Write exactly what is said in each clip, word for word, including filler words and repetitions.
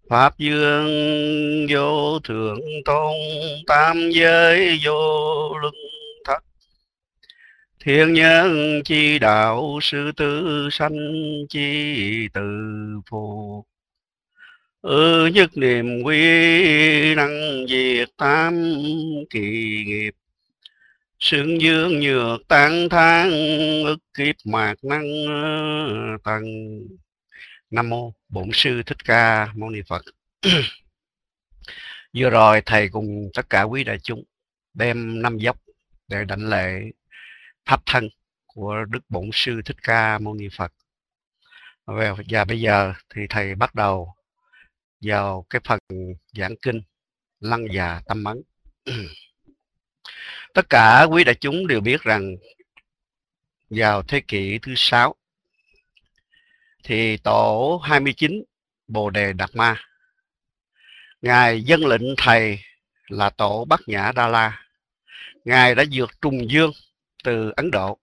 Pháp dương vô thượng tôn, tam giới vô luân thất. Thiên nhân chi đạo, sư tử sanh chi từ phù. Ư nhất niệm quy, năng diệt tam kỳ nghiệp. Xưng dương nhược tăng thang, ức kiếp mạt năng tầng. Nam mô Bổn Sư Thích Ca Mâu Ni Phật. Vừa rồi thầy cùng tất cả quý đại chúng đem năm dốc để đảnh lễ pháp thân của Đức Bổn Sư Thích Ca Mâu Ni Phật. Và bây giờ thì thầy bắt đầu vào cái phần giảng kinh Lăng Già Tâm Ấn. Tất cả quý đại chúng đều biết rằng vào thế kỷ thứ sáu thì tổ hai mươi chín Bồ Đề Đạt Ma, Ngài dâng lệnh thầy là tổ Bát Nhã Đa La. Ngài đã vượt trùng dương từ Ấn Độ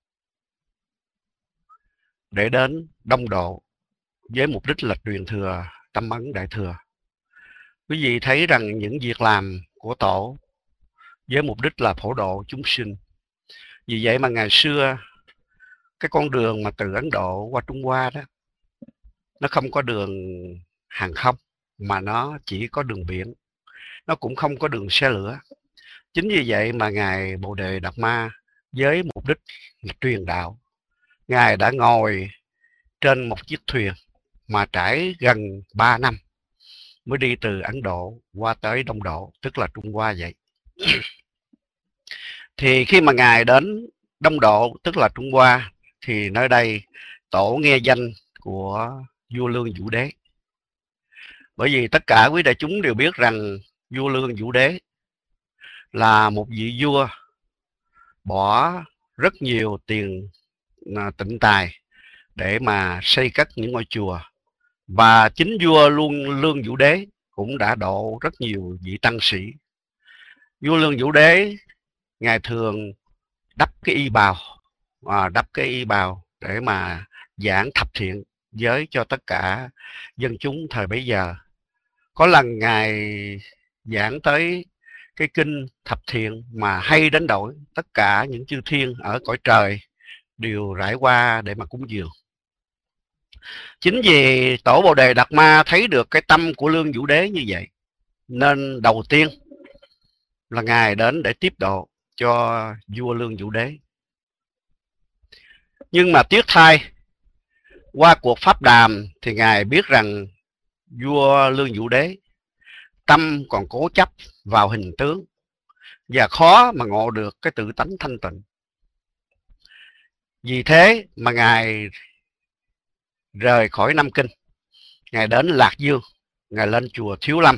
để đến Đông Độ với mục đích là truyền thừa Tâm Ấn Đại Thừa. Quý vị thấy rằng những việc làm của tổ với mục đích là phổ độ chúng sinh. Vì vậy mà ngày xưa cái con đường mà từ Ấn Độ qua Trung Hoa đó, nó không có đường hàng không mà nó chỉ có đường biển, nó cũng không có đường xe lửa. Chính vì vậy mà Ngài Bồ Đề Đạt Ma với mục đích là truyền đạo, Ngài đã ngồi trên một chiếc thuyền mà trải gần ba năm mới đi từ Ấn Độ qua tới Đông Độ, tức là Trung Hoa vậy. Thì khi mà Ngài đến Đông Độ, tức là Trung Hoa, thì nơi đây tổ nghe danh của vua Lương Vũ Đế. Bởi vì tất cả quý đại chúng đều biết rằng vua Lương Vũ Đế là một vị vua bỏ rất nhiều tiền tịnh tài để mà xây cất những ngôi chùa. Và chính vua luôn Lương Vũ Đế cũng đã độ rất nhiều vị tăng sĩ. Vua Lương Vũ Đế Ngài thường đắp cái y bào, à, đắp cái y bào để mà giảng thập thiện giới cho tất cả dân chúng thời bấy giờ. Có lần Ngài giảng tới cái kinh thập thiện mà hay đến đổi tất cả những chư thiên ở cõi trời đều rải qua để mà cúng dường. Chính vì tổ Bồ Đề Đạt Ma thấy được cái tâm của Lương Vũ Đế như vậy, nên đầu tiên là Ngài đến để tiếp độ cho vua Lương Vũ Đế. Nhưng mà tiếc thay, qua cuộc pháp đàm thì Ngài biết rằng vua Lương Vũ Đế tâm còn cố chấp vào hình tướng và khó mà ngộ được cái tự tánh thanh tịnh. Vì thế mà Ngài rời khỏi Nam Kinh, Ngài đến Lạc Dương, Ngài lên chùa Thiếu Lâm.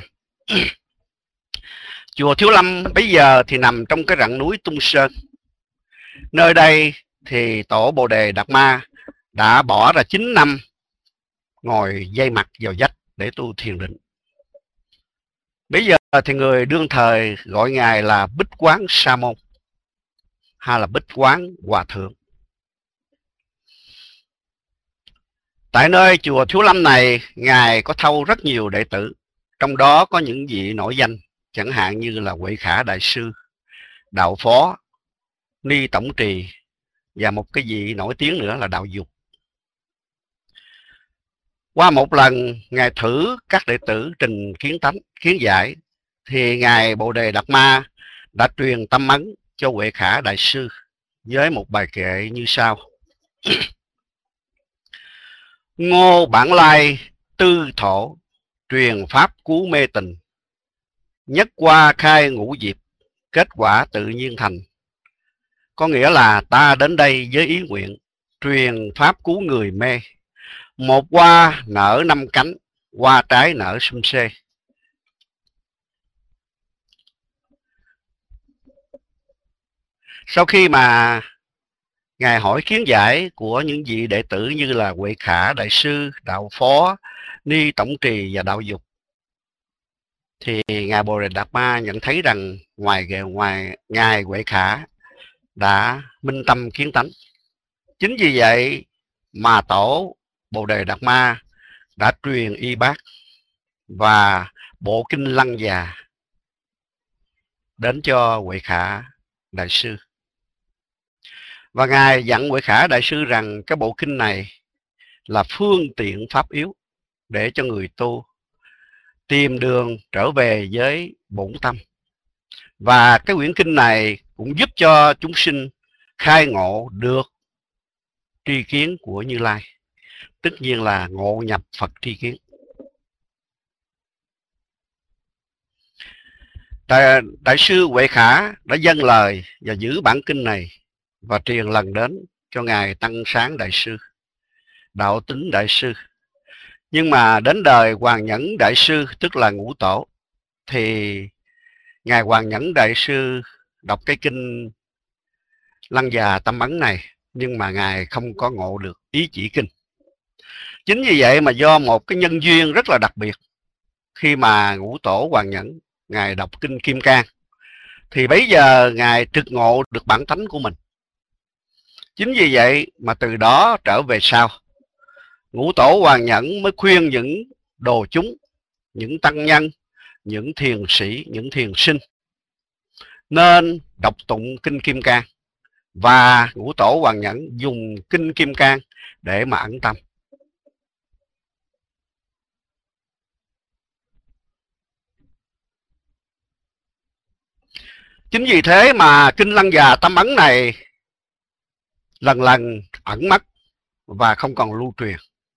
Chùa Thiếu Lâm bây giờ thì nằm trong cái rặng núi Tung Sơn. Nơi đây thì tổ Bồ Đề Đạt Ma đã bỏ ra chín năm ngồi dây mặt vào vách để tu thiền định. Bây giờ thì người đương thời gọi Ngài là Bích Quán Sa Môn hay là Bích Quán Hòa Thượng. Tại nơi chùa Thiếu Lâm này, Ngài có thâu rất nhiều đệ tử, trong đó có những vị nổi danh, chẳng hạn như là Huệ Khả Đại Sư, Đạo Phó, Ni Tổng Trì và một cái vị nổi tiếng nữa là Đạo Dục. Qua một lần Ngài thử các đệ tử trình kiến tánh, kiến giải, thì Ngài Bồ Đề Đạt Ma đã truyền tâm ấn cho Huệ Khả Đại Sư với một bài kệ như sau. Ngô Bản Lai tư thổ, truyền pháp cứu mê tình, nhất qua khai ngũ diệp, kết quả tự nhiên thành. Có nghĩa là ta đến đây với ý nguyện truyền pháp cứu người mê. Một hoa nở năm cánh, hoa trái nở sum xê. Sau khi mà Ngài hỏi kiến giải của những vị đệ tử như là Huệ Khả Đại Sư, Đạo Phó, Ni Tổng Trì và Đạo Dục, thì Ngài Bồ Đề Đạt Ma nhận thấy rằng ngoài ngoài Ngài Huệ Khả đã minh tâm kiến tánh. Chính vì vậy mà tổ Bồ Đề Đạt Ma đã truyền y bát và bộ kinh Lăng Già đến cho Huệ Khả Đại sư. Và Ngài dặn Huệ Khả Đại sư rằng cái bộ kinh này là phương tiện pháp yếu để cho người tu tìm đường trở về với bổn tâm. Và cái quyển kinh này cũng giúp cho chúng sinh khai ngộ được tri kiến của Như Lai, tất nhiên là ngộ nhập Phật tri kiến. Đại, Đại sư Huệ Khả đã dâng lời và giữ bản kinh này và truyền lần đến cho Ngài Tăng Sáng Đại sư, Đạo Tính Đại sư. Nhưng mà đến đời Hoàng Nhẫn Đại sư, tức là Ngũ Tổ, thì Ngài Hoàng Nhẫn Đại sư đọc cái kinh Lăng Già Tâm Ấn này, nhưng mà Ngài không có ngộ được ý chỉ kinh. Chính vì vậy mà do một cái nhân duyên rất là đặc biệt, khi mà Ngũ Tổ Hoàng Nhẫn Ngài đọc kinh Kim Cang, thì bấy giờ Ngài trực ngộ được bản tánh của mình. Chính vì vậy mà từ đó trở về sau, Ngũ Tổ Hoàng Nhẫn mới khuyên những đồ chúng, những tăng nhân, những thiền sĩ, những thiền sinh nên đọc tụng kinh Kim Cang. Và Ngũ Tổ Hoàng Nhẫn dùng kinh Kim Cang để mà ẩn tâm. Chính vì thế mà kinh Lăng Già Tâm Ấn này lần lần ẩn mất và không còn lưu truyền.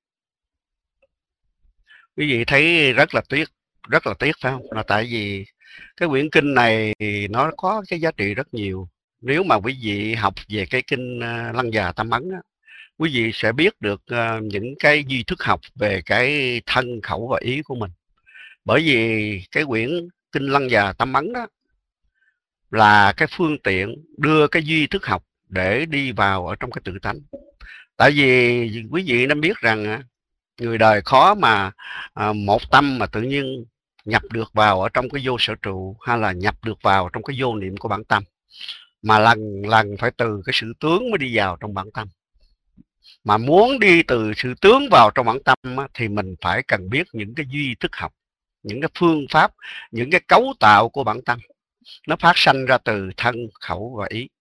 Quý vị thấy rất là tiếc, rất là tiếc phải không? Là tại vì cái quyển kinh này nó có cái giá trị rất nhiều. Nếu mà quý vị học về cái kinh Lăng Già Tâm Ấn á, quý vị sẽ biết được những cái duy thức học về cái thân khẩu và ý của mình. Bởi vì cái quyển kinh Lăng Già Tâm Ấn đó là cái phương tiện đưa cái duy thức học để đi vào ở trong cái tự tánh. Tại vì quý vị nên biết rằng người đời khó mà một tâm mà tự nhiên nhập được vào ở trong cái vô sở trụ, hay là nhập được vào trong cái vô niệm của bản tâm, mà lần lần phải từ cái sự tướng mới đi vào trong bản tâm. Mà muốn đi từ sự tướng vào trong bản tâm á, thì mình phải cần biết những cái duy thức học, những cái phương pháp, những cái cấu tạo của bản tâm. Nó phát sanh ra từ thân, khẩu và ý.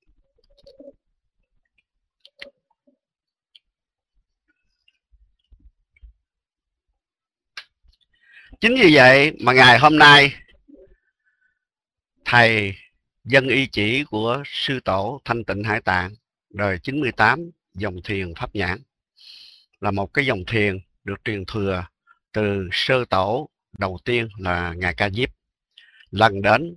Chính vì vậy mà ngày hôm nay Thầy dâng y chỉ của Sư Tổ Thanh Tịnh Hải Tạng đời chín mươi tám, dòng thiền Pháp Nhãn, là một cái dòng thiền được truyền thừa từ Sơ Tổ đầu tiên là Ngài Ca Diếp, lần đến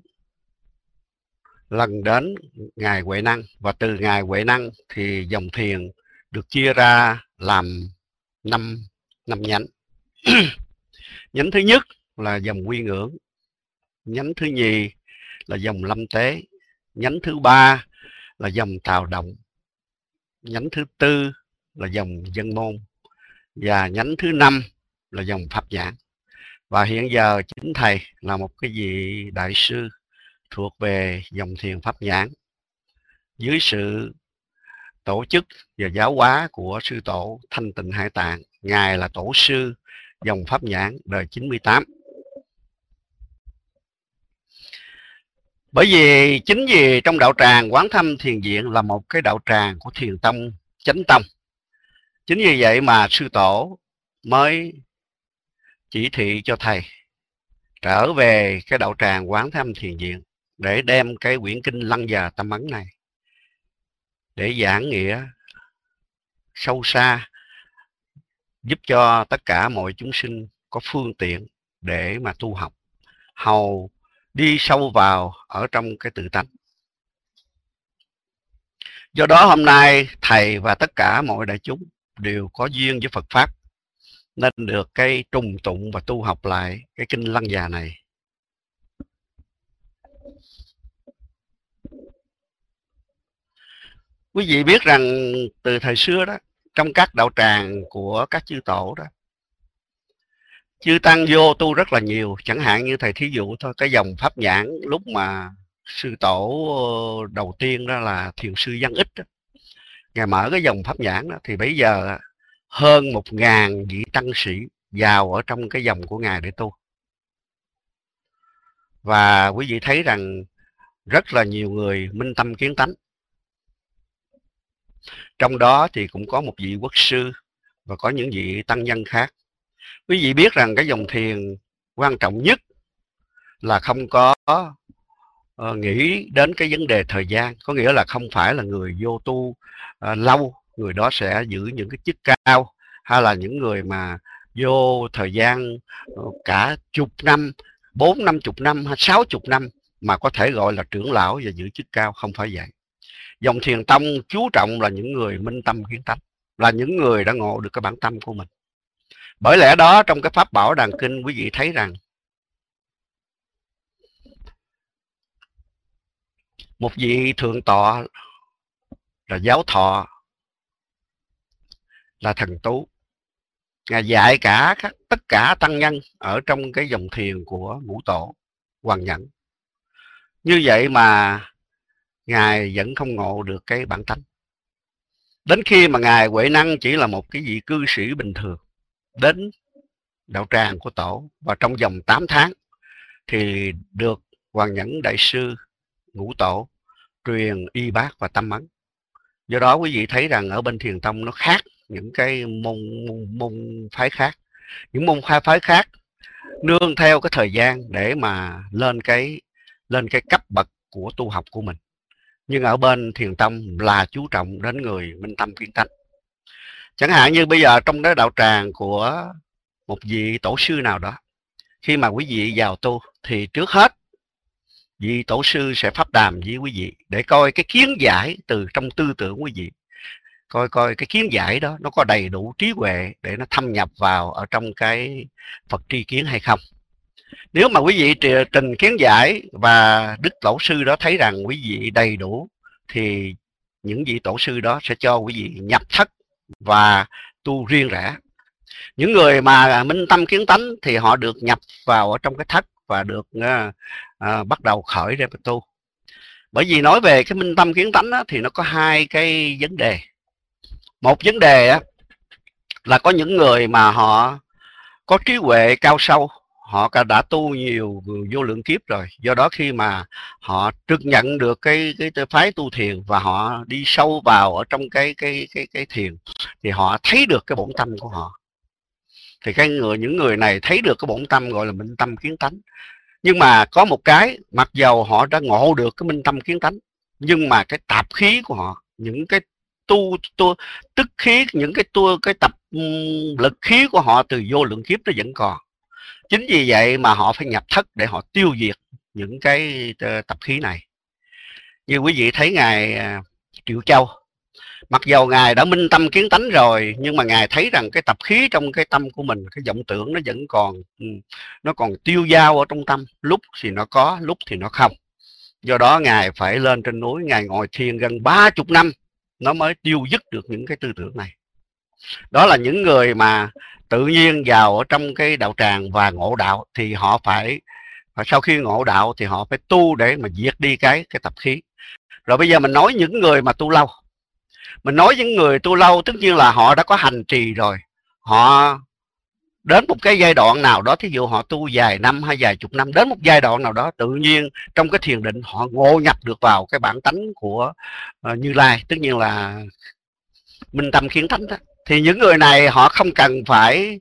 lần đến Ngài Huệ Năng. Và từ Ngài Huệ Năng thì dòng thiền được chia ra làm năm năm nhánh. Nhánh thứ nhất là dòng Quy Ngưỡng, nhánh thứ nhì là dòng Lâm Tế, nhánh thứ ba là dòng Tào Động, nhánh thứ tư là dòng Dân Môn, và nhánh thứ năm là dòng Pháp Nhãn. Và hiện giờ chính Thầy là một cái vị đại sư thuộc về dòng thiền Pháp Nhãn, dưới sự tổ chức và giáo hóa của Sư Tổ Thanh Tịnh Hải Tạng. Ngài là tổ sư dòng Pháp Nhãn đời chín mươi tám. Bởi vì chính vì trong đạo tràng Quán Thâm Thiền Viện là một cái đạo tràng của Thiền Tông, Chánh Tông, chính vì vậy mà Sư Tổ mới chỉ thị cho Thầy trở về cái đạo tràng Quán Thâm Thiền Viện để đem cái quyển kinh Lăng Già Tâm Ấn này để giảng nghĩa sâu xa, giúp cho tất cả mọi chúng sinh có phương tiện để mà tu học, hầu đi sâu vào ở trong cái tự tánh. Do đó hôm nay Thầy và tất cả mọi đại chúng đều có duyên với Phật Pháp, nên được cái trùng tụng và tu học lại cái kinh Lăng Già này. Quý vị biết rằng từ thời xưa đó, trong các đạo tràng của các chư tổ đó, chư tăng vô tu rất là nhiều. Chẳng hạn như Thầy thí dụ thôi, cái dòng Pháp Nhãn lúc mà Sư Tổ đầu tiên đó là Thiền sư Văn Ích đó, Ngài mở cái dòng Pháp Nhãn đó, thì bây giờ hơn một ngàn vị tăng sĩ vào ở trong cái dòng của Ngài để tu. Và quý vị thấy rằng rất là nhiều người minh tâm kiến tánh. Trong đó thì cũng có một vị quốc sư và có những vị tăng nhân khác. Quý vị biết rằng cái dòng thiền quan trọng nhất là không có uh, nghĩ đến cái vấn đề thời gian. Có nghĩa là không phải là người vô tu uh, lâu, người đó sẽ giữ những cái chức cao, hay là những người mà vô thời gian uh, cả chục năm, bốn năm chục năm hay sáu chục năm mà có thể gọi là trưởng lão và giữ chức cao. Không phải vậy. Dòng thiền tông chú trọng là những người minh tâm kiến tánh, là những người đã ngộ được cái bản tâm của mình. Bởi lẽ đó, trong cái Pháp Bảo Đàn Kinh, quý vị thấy rằng một vị thượng tọa là Giáo Thọ, là Thần Tú, Ngài dạy cả tất cả tăng nhân ở trong cái dòng thiền của Ngũ Tổ Hoàng Nhẫn. Như vậy mà Ngài vẫn không ngộ được cái bản tánh. Đến khi mà Ngài Huệ Năng chỉ là một cái vị cư sĩ bình thường đến đạo tràng của Tổ, và trong vòng tám tháng thì được Hoàng Nhẫn Đại Sư Ngũ Tổ truyền y bát và tâm ấn. Do đó quý vị thấy rằng ở bên Thiền Tông nó khác những cái môn, môn, môn phái khác. Những môn phái khác nương theo cái thời gian để mà lên cái lên cái cấp bậc của tu học của mình. Nhưng ở bên Thiền Tông là chú trọng đến người minh tâm kiến tánh. Chẳng hạn như bây giờ trong cái đạo tràng của một vị tổ sư nào đó, khi mà quý vị vào tu thì trước hết vị tổ sư sẽ pháp đàm với quý vị để coi cái kiến giải từ trong tư tưởng quý vị, coi coi cái kiến giải đó nó có đầy đủ trí huệ để nó thâm nhập vào ở trong cái Phật tri kiến hay không. Nếu mà quý vị trình kiến giải và đức tổ sư đó thấy rằng quý vị đầy đủ thì những vị tổ sư đó sẽ cho quý vị nhập thất và tu riêng rẽ. Những người mà minh tâm kiến tánh thì họ được nhập vào ở trong cái thất và được uh, uh, bắt đầu khởi ra tu. Bởi vì nói về cái minh tâm kiến tánh á, thì nó có hai cái vấn đề. Một vấn đề á, là có những người mà họ có trí huệ cao sâu, họ đã tu nhiều vô lượng kiếp rồi, do đó khi mà họ trực nhận được cái cái phái tu thiền và họ đi sâu vào ở trong cái cái cái cái thiền thì họ thấy được cái bổn tâm của họ. Thì cái người những người này thấy được cái bổn tâm gọi là minh tâm kiến tánh. Nhưng mà có một cái, mặc dầu họ đã ngộ được cái minh tâm kiến tánh, nhưng mà cái tạp khí của họ, những cái tu, tu tức khí, những cái tu cái tập lực khí của họ từ vô lượng kiếp nó vẫn còn. Chính vì vậy mà họ phải nhập thất để họ tiêu diệt những cái tập khí này. Như quý vị thấy ngài Triệu Châu, mặc dầu ngài đã minh tâm kiến tánh rồi, nhưng mà ngài thấy rằng cái tập khí trong cái tâm của mình, cái vọng tưởng nó vẫn còn nó còn tiêu dao ở trong tâm, lúc thì nó có, lúc thì nó không. Do đó ngài phải lên trên núi, ngài ngồi thiền gần ba chục năm nó mới tiêu dứt được những cái tư tưởng này. Đó là những người mà tự nhiên vào ở trong cái đạo tràng và ngộ đạo thì họ phải, và sau khi ngộ đạo thì họ phải tu để mà diệt đi cái cái tập khí. Rồi bây giờ mình nói những người mà tu lâu, mình nói những người tu lâu tất nhiên là họ đã có hành trì rồi, họ đến một cái giai đoạn nào đó, thí dụ họ tu vài năm hay vài chục năm, đến một giai đoạn nào đó tự nhiên trong cái thiền định họ ngộ nhập được vào cái bản tánh của uh, Như Lai, tất nhiên là minh tâm kiến tánh đó. Thì những người này họ không cần phải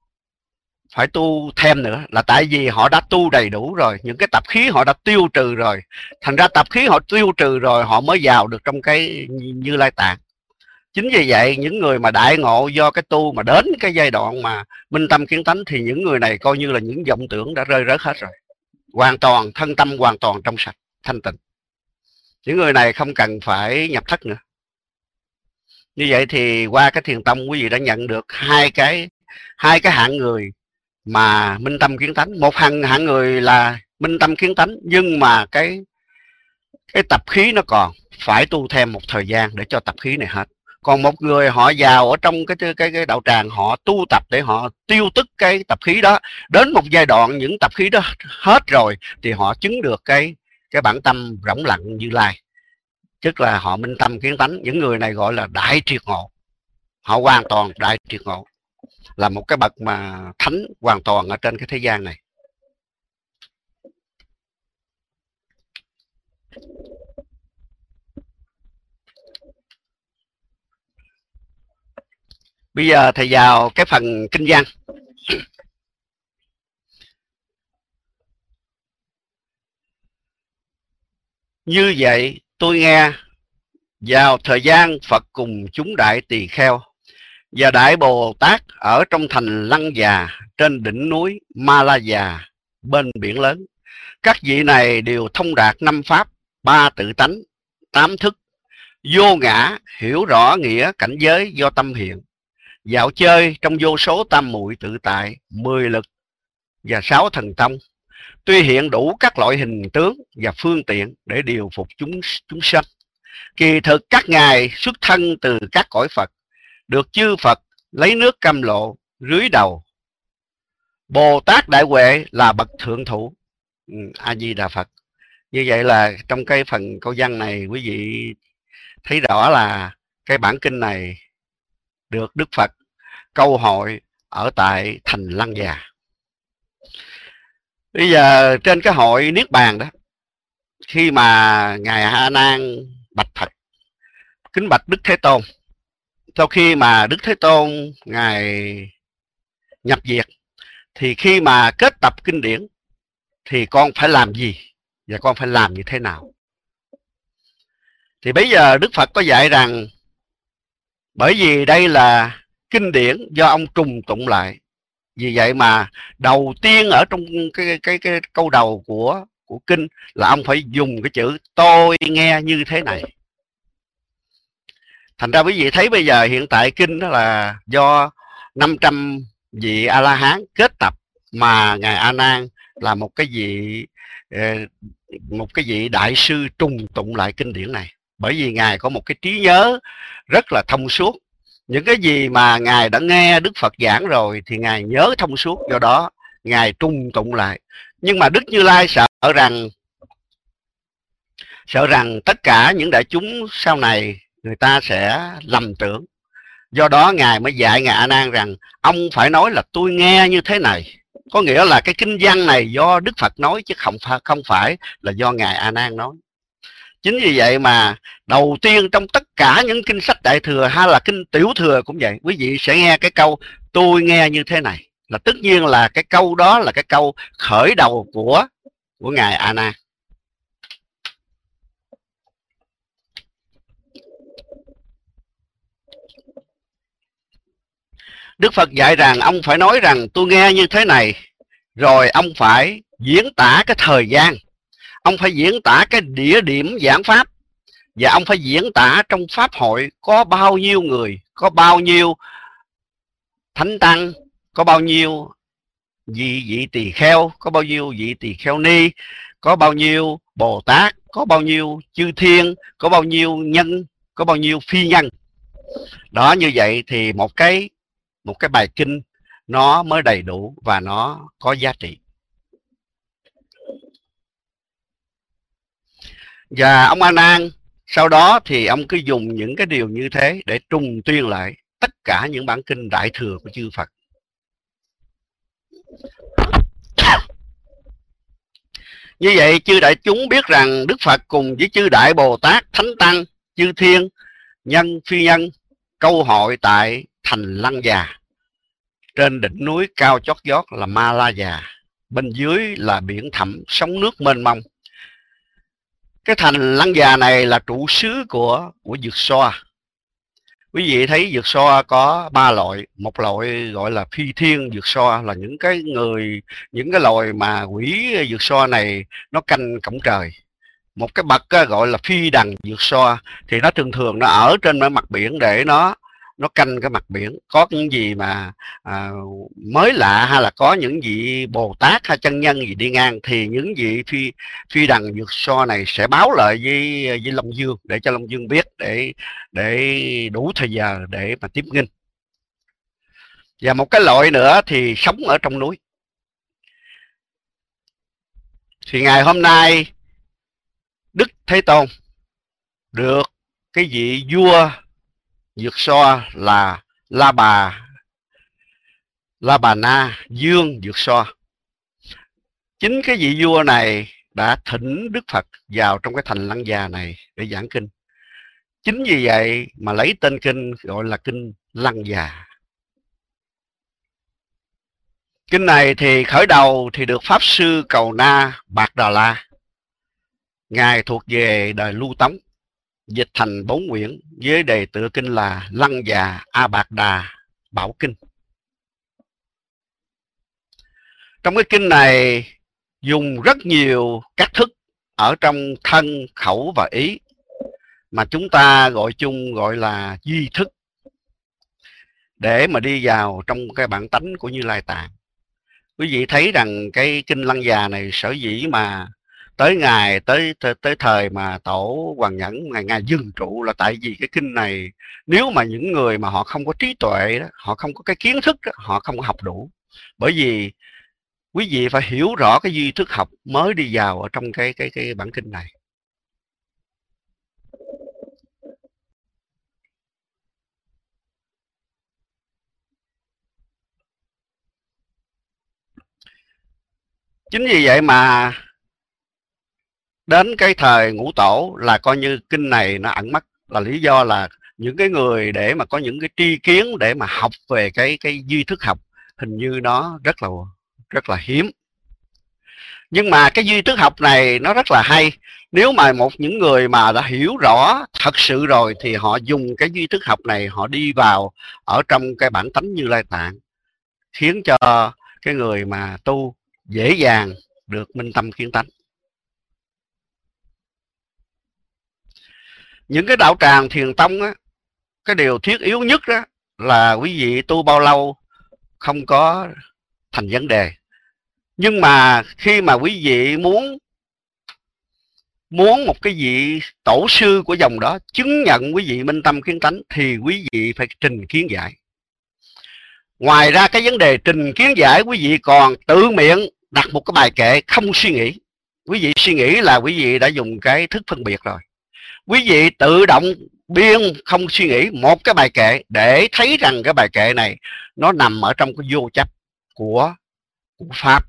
phải tu thêm nữa, là tại vì họ đã tu đầy đủ rồi, những cái tập khí họ đã tiêu trừ rồi, thành ra tập khí họ tiêu trừ rồi họ mới vào được trong cái Như Lai Tạng. Chính vì vậy những người mà đại ngộ do cái tu mà đến cái giai đoạn mà minh tâm kiến tánh thì những người này coi như là những vọng tưởng đã rơi rớt hết rồi, hoàn toàn thân tâm hoàn toàn trong sạch thanh tịnh. Những người này không cần phải nhập thất nữa. Như vậy thì qua cái thiền tông quý vị đã nhận được hai cái hai cái hạng người mà minh tâm kiến tánh. Một hạng hạng người là minh tâm kiến tánh nhưng mà cái cái tập khí nó còn, phải tu thêm một thời gian để cho tập khí này hết. Còn một người họ vào ở trong cái cái cái đạo tràng, họ tu tập để họ tiêu tức cái tập khí đó, đến một giai đoạn những tập khí đó hết rồi thì họ chứng được cái cái bản tâm rỗng lặng Như Lai, tức là họ minh tâm kiến tánh. Những người này gọi là đại triệt ngộ, họ hoàn toàn đại triệt ngộ, là một cái bậc mà thánh hoàn toàn ở trên cái thế gian này. Bây giờ thầy vào cái phần kinh văn. Như vậy tôi nghe vào thời gian Phật cùng chúng đại tỳ kheo và đại Bồ Tát ở trong thành Lăng Già trên đỉnh núi Ma La Già bên biển lớn. Các vị này đều thông đạt năm pháp, ba tự tánh, tám thức, vô ngã, hiểu rõ nghĩa cảnh giới do tâm hiện, dạo chơi trong vô số tam muội tự tại, mười lực và sáu thần tông, tuy hiện đủ các loại hình tướng và phương tiện để điều phục chúng chúng sanh. Kỳ thực các ngài xuất thân từ các cõi Phật, được chư Phật lấy nước cam lộ rưới đầu. Bồ Tát Đại Huệ là bậc thượng thủ. A Di Đà Phật. Như vậy là trong cái phần câu văn này, quý vị thấy rõ là cái bản kinh này được Đức Phật câu hội ở tại thành Lăng Già. Bây giờ trên cái hội Niết Bàn đó, khi mà ngài A Nan bạch Phật, kính bạch Đức Thế Tôn, sau khi mà Đức Thế Tôn ngài nhập diệt, thì khi mà kết tập kinh điển thì con phải làm gì và con phải làm như thế nào? Thì bây giờ Đức Phật có dạy rằng, bởi vì đây là kinh điển do ông trùng tụng lại, vì vậy mà đầu tiên ở trong cái cái cái câu đầu của của kinh là ông phải dùng cái chữ tôi nghe như thế này. Thành ra quý vị thấy bây giờ hiện tại kinh đó là do năm trăm vị A La Hán kết tập, mà ngài A Nan là một cái vị một cái vị đại sư trùng tụng lại kinh điển này. Bởi vì ngài có một cái trí nhớ rất là thông suốt. Những cái gì mà ngài đã nghe Đức Phật giảng rồi thì ngài nhớ thông suốt, do đó ngài trùng tụng lại. Nhưng mà Đức Như Lai sợ rằng sợ rằng tất cả những đại chúng sau này người ta sẽ lầm tưởng. Do đó ngài mới dạy ngài A Nan rằng ông phải nói là tôi nghe như thế này. Có nghĩa là cái kinh văn này do Đức Phật nói chứ không phải không phải là do ngài A Nan nói. Chính vì vậy mà đầu tiên trong tất cả những kinh sách Đại Thừa hay là kinh Tiểu Thừa cũng vậy, quý vị sẽ nghe cái câu tôi nghe như thế này, là tất nhiên là cái câu đó là cái câu khởi đầu của của ngài A Nan. Đức Phật dạy rằng ông phải nói rằng tôi nghe như thế này, rồi ông phải diễn tả cái thời gian, ông phải diễn tả cái địa điểm giảng pháp, và ông phải diễn tả trong pháp hội có bao nhiêu người, có bao nhiêu thánh tăng, có bao nhiêu vị vị tỳ kheo, có bao nhiêu vị tỳ kheo ni, có bao nhiêu Bồ Tát, có bao nhiêu chư thiên, có bao nhiêu nhân, có bao nhiêu phi nhân. Đó, như vậy thì một cái một cái bài kinh nó mới đầy đủ và nó có giá trị. Và ông A Nan sau đó thì ông cứ dùng những cái điều như thế để trùng tuyên lại tất cả những bản kinh Đại Thừa của chư Phật. Như vậy chư đại chúng biết rằng Đức Phật cùng với chư Đại Bồ Tát, Thánh Tăng, chư Thiên, Nhân, Phi Nhân câu hội tại thành Lăng Già, trên đỉnh núi cao chót vót là Ma La Già, bên dưới là biển thẳm sóng nước mênh mông. Cái thành Lăng Già này là trụ xứ của của dược xoa. Quý vị thấy dược xoa có ba loại, một loại gọi là phi thiên dược xoa, là những cái người những cái loài mà quỷ dược xoa này nó canh cổng trời. Một cái bậc gọi là phi đằng dược xoa, thì nó thường thường nó ở trên mặt biển để nó nó canh cái mặt biển. Có những gì mà à, mới lạ hay là có những vị Bồ Tát hay chân nhân gì đi ngang, thì những vị phi phi đằng dược xoa này sẽ báo lại với với Long Dương để cho Long Dương biết, để để đủ thời giờ để mà tiếp nghinh. Và một cái loại nữa thì sống ở trong núi. Thì ngày hôm nay Đức Thế Tôn được cái vị vua dược xoa là La Bà La Bà Na Dương dược xoa. Chính cái vị vua này đã thỉnh Đức Phật vào trong cái thành Lăng Già này để giảng kinh. Chính vì vậy mà lấy tên kinh gọi là kinh Lăng Già. Kinh này thì khởi đầu thì được Pháp Sư Cầu Na Bạc Đà La. Ngài thuộc về đời Lưu Tống, dịch thành bốn quyển với đề tựa kinh là Lăng Già A Bạc Đà Bảo Kinh. Trong cái kinh này dùng rất nhiều các thức ở trong thân, khẩu và ý mà chúng ta gọi chung gọi là duy thức, để mà đi vào trong cái bản tánh của Như Lai Tạng. Quý vị thấy rằng cái kinh Lăng Già này sở dĩ mà tới ngày tới, tới tới thời mà Tổ Hoàng Nhẫn ngày ngày dừng trụ là tại vì cái kinh này nếu mà những người mà họ không có trí tuệ đó, họ không có cái kiến thức đó, họ không có học đủ. Bởi vì quý vị phải hiểu rõ cái duy thức học mới đi vào ở trong cái cái cái bản kinh này. Chính vì vậy mà đến cái thời Ngũ Tổ là coi như kinh này nó ẩn mất, là lý do là những cái người để mà có những cái tri kiến để mà học về cái cái duy thức học hình như nó rất là rất là hiếm. Nhưng mà cái duy thức học này nó rất là hay. Nếu mà một những người mà đã hiểu rõ thật sự rồi thì họ dùng cái duy thức học này, họ đi vào ở trong cái bản tánh Như Lai Tạng, khiến cho cái người mà tu dễ dàng được minh tâm kiến tánh. Những cái đạo tràng thiền tông á, cái điều thiết yếu nhất đó là quý vị tu bao lâu không có thành vấn đề. Nhưng mà khi mà quý vị muốn muốn một cái vị tổ sư của dòng đó chứng nhận quý vị minh tâm kiến tánh thì quý vị phải trình kiến giải. Ngoài ra cái vấn đề trình kiến giải, quý vị còn tự miệng đặt một cái bài kệ không suy nghĩ. Quý vị suy nghĩ là quý vị đã dùng cái thức phân biệt rồi. Quý vị tự động biên không suy nghĩ một cái bài kệ để thấy rằng cái bài kệ này nó nằm ở trong cái vô chấp của, của Pháp.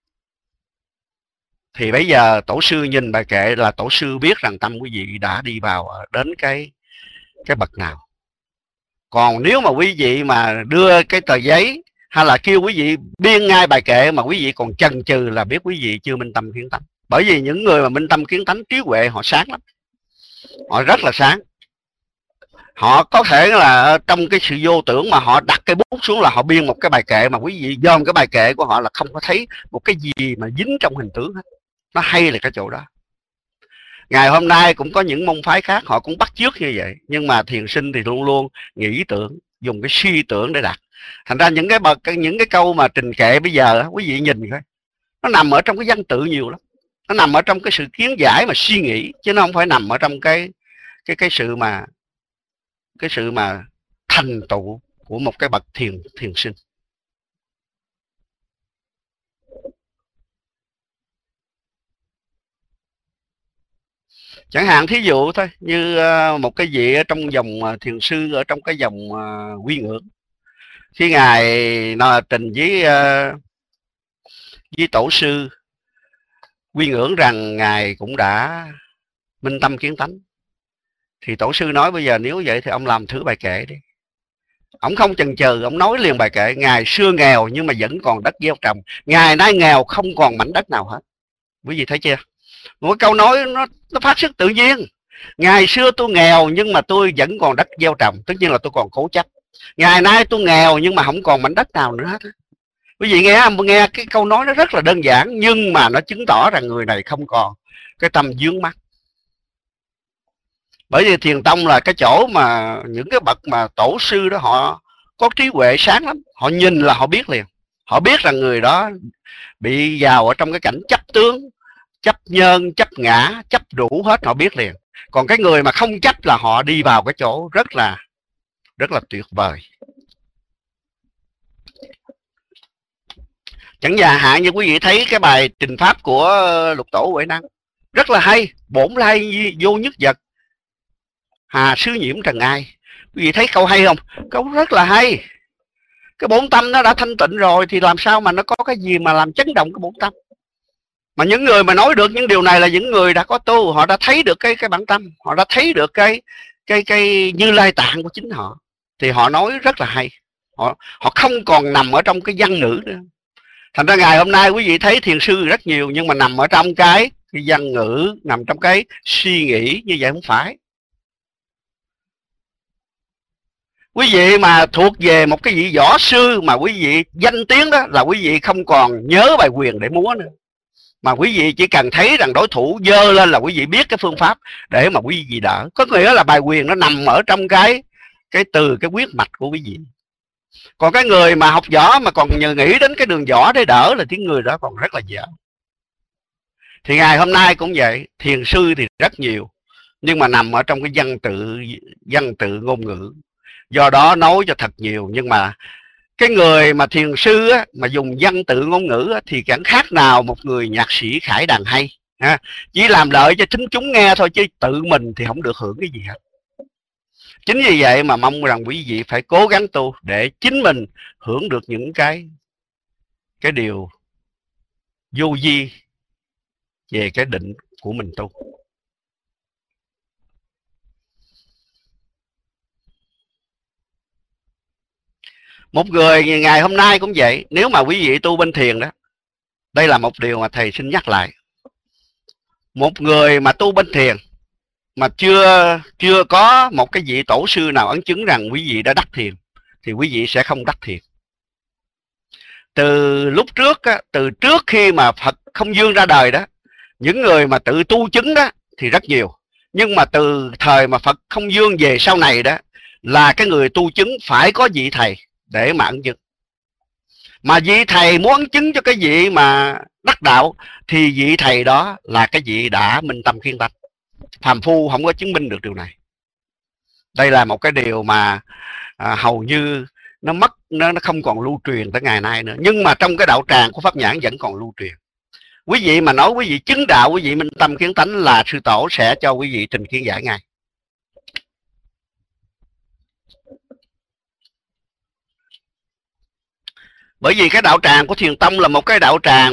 Thì bây giờ tổ sư nhìn bài kệ là tổ sư biết rằng tâm quý vị đã đi vào đến cái cái bậc nào. Còn nếu mà quý vị mà đưa cái tờ giấy hay là kêu quý vị biên ngay bài kệ mà quý vị còn chần chừ là biết quý vị chưa minh tâm kiến tánh. Bởi vì những người mà minh tâm kiến tánh trí huệ họ sáng lắm, họ rất là sáng. Họ có thể là trong cái sự vô tưởng mà họ đặt cái bút xuống là họ biên một cái bài kệ mà quý vị dòm cái bài kệ của họ là không có thấy một cái gì mà dính trong hình tướng hết. Nó hay là cái chỗ đó. Ngày hôm nay cũng có những môn phái khác họ cũng bắt chước như vậy, nhưng mà thiền sinh thì luôn luôn nghĩ tưởng, dùng cái suy tưởng để đặt. Thành ra những cái bậc những cái câu mà trình kệ bây giờ quý vị nhìn coi, nó nằm ở trong cái văn tự nhiều lắm. Nó nằm ở trong cái sự kiến giải mà suy nghĩ, chứ nó không phải nằm ở trong cái cái cái sự mà cái sự mà thành tựu của một cái bậc thiền thiền sinh. Chẳng hạn thí dụ thôi, như một cái vị ở trong dòng thiền sư ở trong cái dòng Quy Ngưỡng, khi ngài nó trình với với tổ sư Quy Ngưỡng rằng ngài cũng đã minh tâm kiến tánh, thì tổ sư nói bây giờ nếu vậy thì ông làm thử bài kệ đi. Ông không chần chừ, ông nói liền bài kệ: ngày xưa nghèo nhưng mà vẫn còn đất gieo trồng, ngày nay nghèo không còn mảnh đất nào hết. Quý vị thấy chưa? Một câu nói nó, nó phát xuất tự nhiên. Ngày xưa tôi nghèo nhưng mà tôi vẫn còn đất gieo trồng, tất nhiên là tôi còn cố chấp. Ngày nay tôi nghèo nhưng mà không còn mảnh đất nào nữa hết. Quý vị nghe nghe cái câu nói nó rất là đơn giản, nhưng mà nó chứng tỏ rằng người này không còn cái tâm vướng mắc. Bởi vì thiền tông là cái chỗ mà những cái bậc mà tổ sư đó họ có trí huệ sáng lắm. Họ nhìn là họ biết liền. Họ biết rằng người đó bị vào ở trong cái cảnh chấp tướng, chấp nhân, chấp ngã, chấp đủ hết, họ biết liền. Còn cái người mà không chấp là họ đi vào cái chỗ rất là rất là tuyệt vời. Chẳng già hạn như quý vị thấy cái bài trình pháp của Lục Tổ Huệ Năng rất là hay. Bổn lai vô nhất vật, hà xứ nhiễm trần ai. Quý vị thấy câu hay không? Câu rất là hay. Cái bổn tâm nó đã thanh tịnh rồi thì làm sao mà nó có cái gì mà làm chấn động cái bổn tâm. Mà những người mà nói được những điều này là những người đã có tu, họ đã thấy được cái cái bản tâm, họ đã thấy được cái cái cái Như Lai Tạng của chính họ, thì họ nói rất là hay. Họ họ không còn nằm ở trong cái văn ngữ nữa. Thành ra ngày hôm nay quý vị thấy thiền sư rất nhiều, nhưng mà nằm ở trong cái, cái văn ngữ, nằm trong cái suy nghĩ như vậy không phải. Quý vị mà thuộc về một cái vị võ sư mà quý vị danh tiếng đó, là quý vị không còn nhớ bài quyền để múa nữa, mà quý vị chỉ cần thấy rằng đối thủ dơ lên là quý vị biết cái phương pháp để mà quý vị đỡ. Có nghĩa là bài quyền nó nằm ở trong cái cái từ cái huyết mạch của quý vị. Còn cái người mà học võ mà còn nhờ nghĩ đến cái đường võ để đỡ là tiếng người đó còn rất là dở. Thì ngày hôm nay cũng vậy, thiền sư thì rất nhiều, nhưng mà nằm ở trong cái văn tự văn tự ngôn ngữ. Do đó nói cho thật nhiều, nhưng mà cái người mà thiền sư á, mà dùng văn tự ngôn ngữ á, thì chẳng khác nào một người nhạc sĩ khải đàn hay ha. Chỉ làm lợi cho chính chúng nghe thôi, chứ tự mình thì không được hưởng cái gì hết. Chính vì vậy mà mong rằng quý vị phải cố gắng tu để chính mình hưởng được những cái cái điều vô vi về cái định của mình tu. Một người ngày hôm nay cũng vậy, nếu mà quý vị tu bên thiền đó, đây là một điều mà thầy xin nhắc lại. Một người mà tu bên thiền mà chưa chưa có một cái vị tổ sư nào ấn chứng rằng quý vị đã đắc thiền, thì quý vị sẽ không đắc thiền. Từ lúc trước á, từ trước khi mà Phật Không Dương ra đời đó, những người mà tự tu chứng đó thì rất nhiều. Nhưng mà từ thời mà Phật Không Dương về sau này đó, là cái người tu chứng phải có vị thầy để mà ấn chứng. Mà vị thầy muốn ấn chứng cho cái vị mà đắc đạo, thì vị thầy đó là cái vị đã minh tâm kiến tánh. Phàm phu không có chứng minh được điều này. Đây là một cái điều mà à, hầu như nó mất, nó, nó không còn lưu truyền tới ngày nay nữa. Nhưng mà trong cái đạo tràng của Pháp Nhãn vẫn còn lưu truyền. Quý vị mà nói quý vị chứng đạo, quý vị minh tâm kiến tánh, là sư tổ sẽ cho quý vị trình kiến giải ngay. Bởi vì cái đạo tràng của Thiền Tông là một cái đạo tràng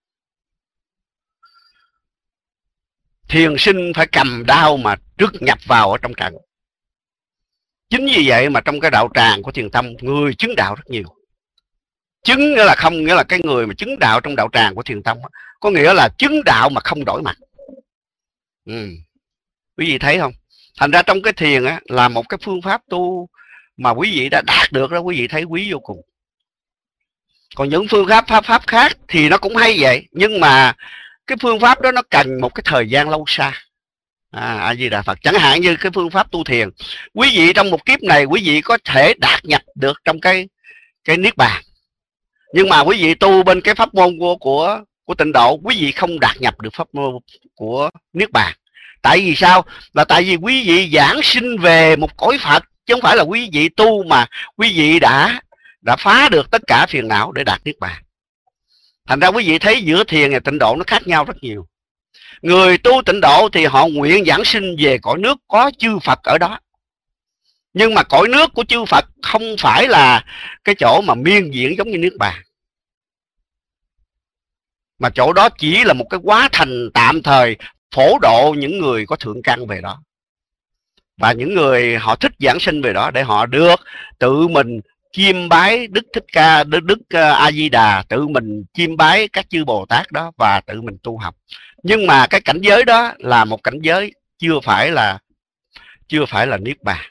thiền sinh phải cầm đao mà trước nhập vào ở trong trận. Chính vì vậy mà trong cái đạo tràng của Thiền Tông, người chứng đạo rất nhiều. Chứng nghĩa là không nghĩa là cái người mà chứng đạo trong đạo tràng của Thiền Tông, có nghĩa là chứng đạo mà không đổi mặt. Ừ. Quý vị thấy không? Thành ra trong cái thiền á, là một cái phương pháp tu mà quý vị đã đạt được đó, quý vị thấy quý vô cùng. Còn những phương pháp pháp pháp khác thì nó cũng hay vậy, nhưng mà cái phương pháp đó nó cần một cái thời gian lâu xa. À, A Di Đà Phật. Chẳng hạn như cái phương pháp tu thiền, quý vị trong một kiếp này quý vị có thể đạt nhập được trong cái cái niết bàn, nhưng mà quý vị tu bên cái pháp môn của của của Tịnh Độ, quý vị không đạt nhập được pháp môn của niết bàn. Tại vì sao? Là tại vì quý vị giảng sinh về một cõi Phật, chứ không phải là quý vị tu mà quý vị đã đã phá được tất cả phiền não để đạt niết bàn. Thành ra quý vị thấy giữa thiền và Tịnh Độ nó khác nhau rất nhiều. Người tu Tịnh Độ thì họ nguyện giảng sinh về cõi nước có chư Phật ở đó. Nhưng mà cõi nước của chư Phật không phải là cái chỗ mà miên diễn giống như niết bàn, mà chỗ đó chỉ là một cái quá thành tạm thời phổ độ những người có thượng căn về đó. Và những người họ thích giảng sinh về đó để họ được tự mình chiêm bái Đức Thích Ca, Đức, Đức A Di Đà, tự mình chiêm bái các chư Bồ Tát đó và tự mình tu học. Nhưng mà cái cảnh giới đó là một cảnh giới chưa phải là chưa phải là niết bàn.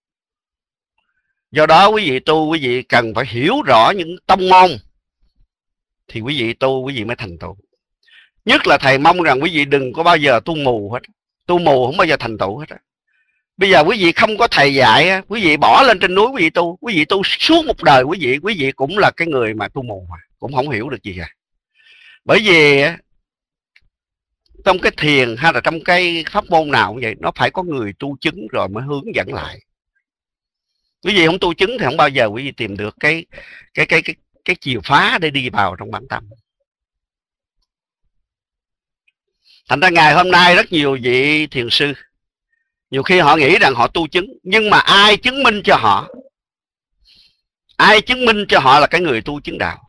Do đó quý vị tu, quý vị cần phải hiểu rõ những tông môn thì quý vị tu, quý vị mới thành tựu. Nhất là thầy mong rằng quý vị đừng có bao giờ tu mù hết. Tu mù không bao giờ thành tựu hết. Bây giờ quý vị không có thầy dạy, quý vị bỏ lên trên núi quý vị tu, quý vị tu suốt một đời quý vị, quý vị cũng là cái người mà tu mù mà, cũng không hiểu được gì cả. Bởi vì trong cái thiền hay là trong cái pháp môn nào cũng vậy, nó phải có người tu chứng rồi mới hướng dẫn lại. Quý vị không tu chứng thì không bao giờ quý vị tìm được cái cái cái cái cái chìa phá để đi vào trong bản tâm. Thành ra ngày hôm nay rất nhiều vị thiền sư, nhiều khi họ nghĩ rằng họ tu chứng, nhưng mà ai chứng minh cho họ, ai chứng minh cho họ là cái người tu chứng đạo?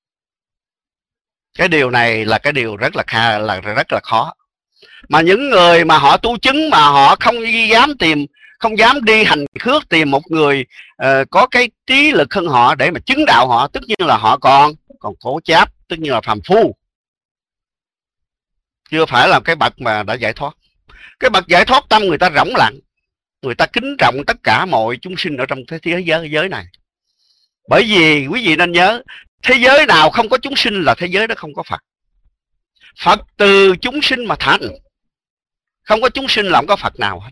Cái điều này là cái điều rất là kha, là rất là khó. Mà những người mà họ tu chứng mà họ không dám tìm, không dám đi hành khước tìm một người uh, có cái trí lực hơn họ để mà chứng đạo họ, tất nhiên là họ còn còn cố chấp tức như là phàm phu, chưa phải là cái bậc mà đã giải thoát. Cái bậc giải thoát tâm người ta rỗng lặng, người ta kính trọng tất cả mọi chúng sinh ở trong thế giới giới này. Bởi vì quý vị nên nhớ, thế giới nào không có chúng sinh là thế giới đó không có Phật. Phật từ chúng sinh mà thành, không có chúng sinh là không có Phật nào hết.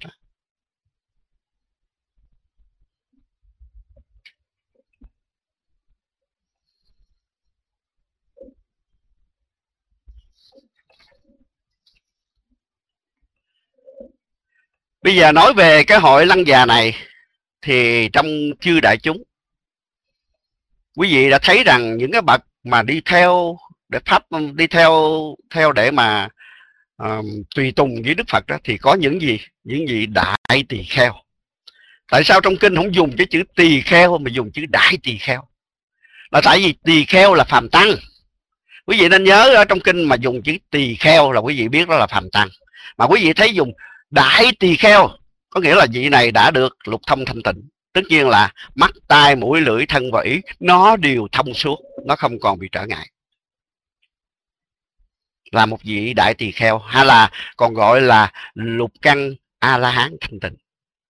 Bây giờ nói về cái hội Lăng Già này, thì trong chư đại chúng, quý vị đã thấy rằng những cái bậc mà đi theo để pháp đi theo theo để mà uh, tùy tùng với Đức Phật đó, thì có những gì? Những vị đại tỳ kheo. Tại sao trong kinh không dùng cái chữ tỳ kheo mà dùng chữ đại tỳ kheo? Là tại vì tỳ kheo là phàm tăng. Quý vị nên nhớ ở trong kinh mà dùng chữ tỳ kheo là quý vị biết đó là phàm tăng. Mà quý vị thấy dùng đại tỳ kheo có nghĩa là vị này đã được lục thông thanh tịnh. Tất nhiên là mắt, tai, mũi, lưỡi, thân và ý nó đều thông suốt, nó không còn bị trở ngại. Là một vị đại tỳ kheo, hay là còn gọi là lục căn A-la-hán thanh tịnh.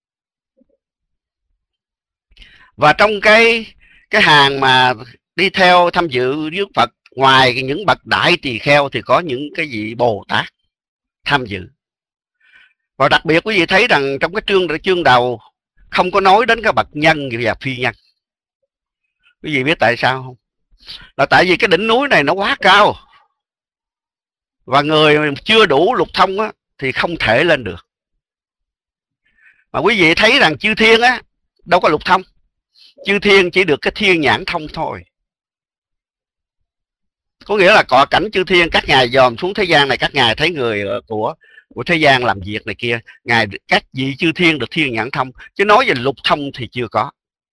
Và trong cái cái hàng mà đi theo tham dự Đức Phật, ngoài những bậc đại tỳ kheo thì có những cái vị Bồ Tát tham dự. Và đặc biệt quý vị thấy rằng trong cái chương chương đầu không có nói đến các bậc nhân và phi nhân. Quý vị biết tại sao không? Là tại vì cái đỉnh núi này nó quá cao, và người chưa đủ lục thông á, thì không thể lên được. Mà quý vị thấy rằng chư thiên á đâu có lục thông, chư thiên chỉ được cái thiên nhãn thông thôi. Có nghĩa là cọ cảnh chư thiên, các ngài dòm xuống thế gian này, các ngài thấy người của của thế gian làm việc này kia, ngài các vị chư thiên được thiên nhãn thông, chứ nói về lục thông thì chưa có.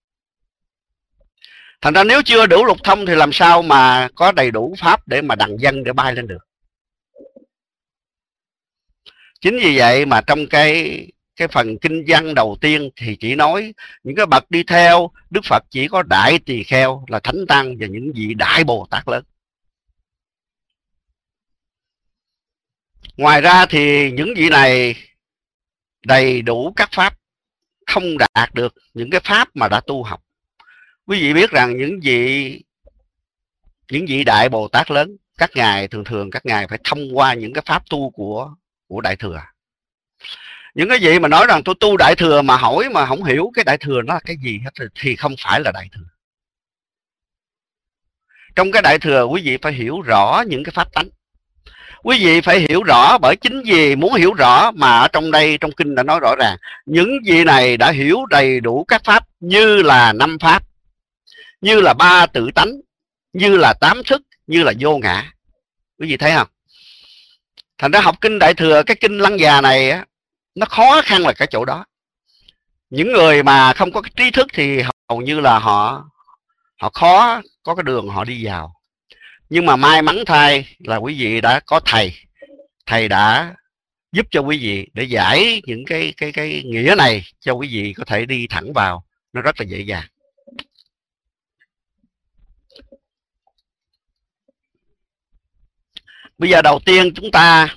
Thành ra nếu chưa đủ lục thông thì làm sao mà có đầy đủ pháp để mà đằng dân để bay lên được. Chính vì vậy mà trong cái cái phần kinh văn đầu tiên thì chỉ nói những cái bậc đi theo Đức Phật chỉ có đại tỳ kheo là thánh tăng và những vị đại Bồ Tát lớn. Ngoài ra thì những vị này đầy đủ các pháp, không đạt được những cái pháp mà đã tu học. Quý vị biết rằng những vị những vị đại Bồ Tát lớn, các ngài thường thường các ngài phải thông qua những cái pháp tu của của Đại Thừa. Những cái gì mà nói rằng tôi tu Đại Thừa mà hỏi mà không hiểu cái Đại Thừa nó là cái gì hết thì không phải là Đại Thừa. Trong cái Đại Thừa quý vị phải hiểu rõ những cái pháp tánh. Quý vị phải hiểu rõ, bởi chính vì muốn hiểu rõ mà ở trong đây trong kinh đã nói rõ ràng, những vị này đã hiểu đầy đủ các pháp như là năm pháp, như là ba tự tánh, như là tám thức, như là vô ngã. Quý vị thấy không? Thành ra học kinh Đại Thừa, cái kinh Lăng Già này á, nó khó khăn là cái chỗ đó. Những người mà không có cái trí thức thì hầu như là họ họ khó có cái đường họ đi vào. Nhưng mà may mắn thay là quý vị đã có thầy, thầy đã giúp cho quý vị để giải những cái cái cái nghĩa này cho quý vị có thể đi thẳng vào, nó rất là dễ dàng. Bây giờ đầu tiên chúng ta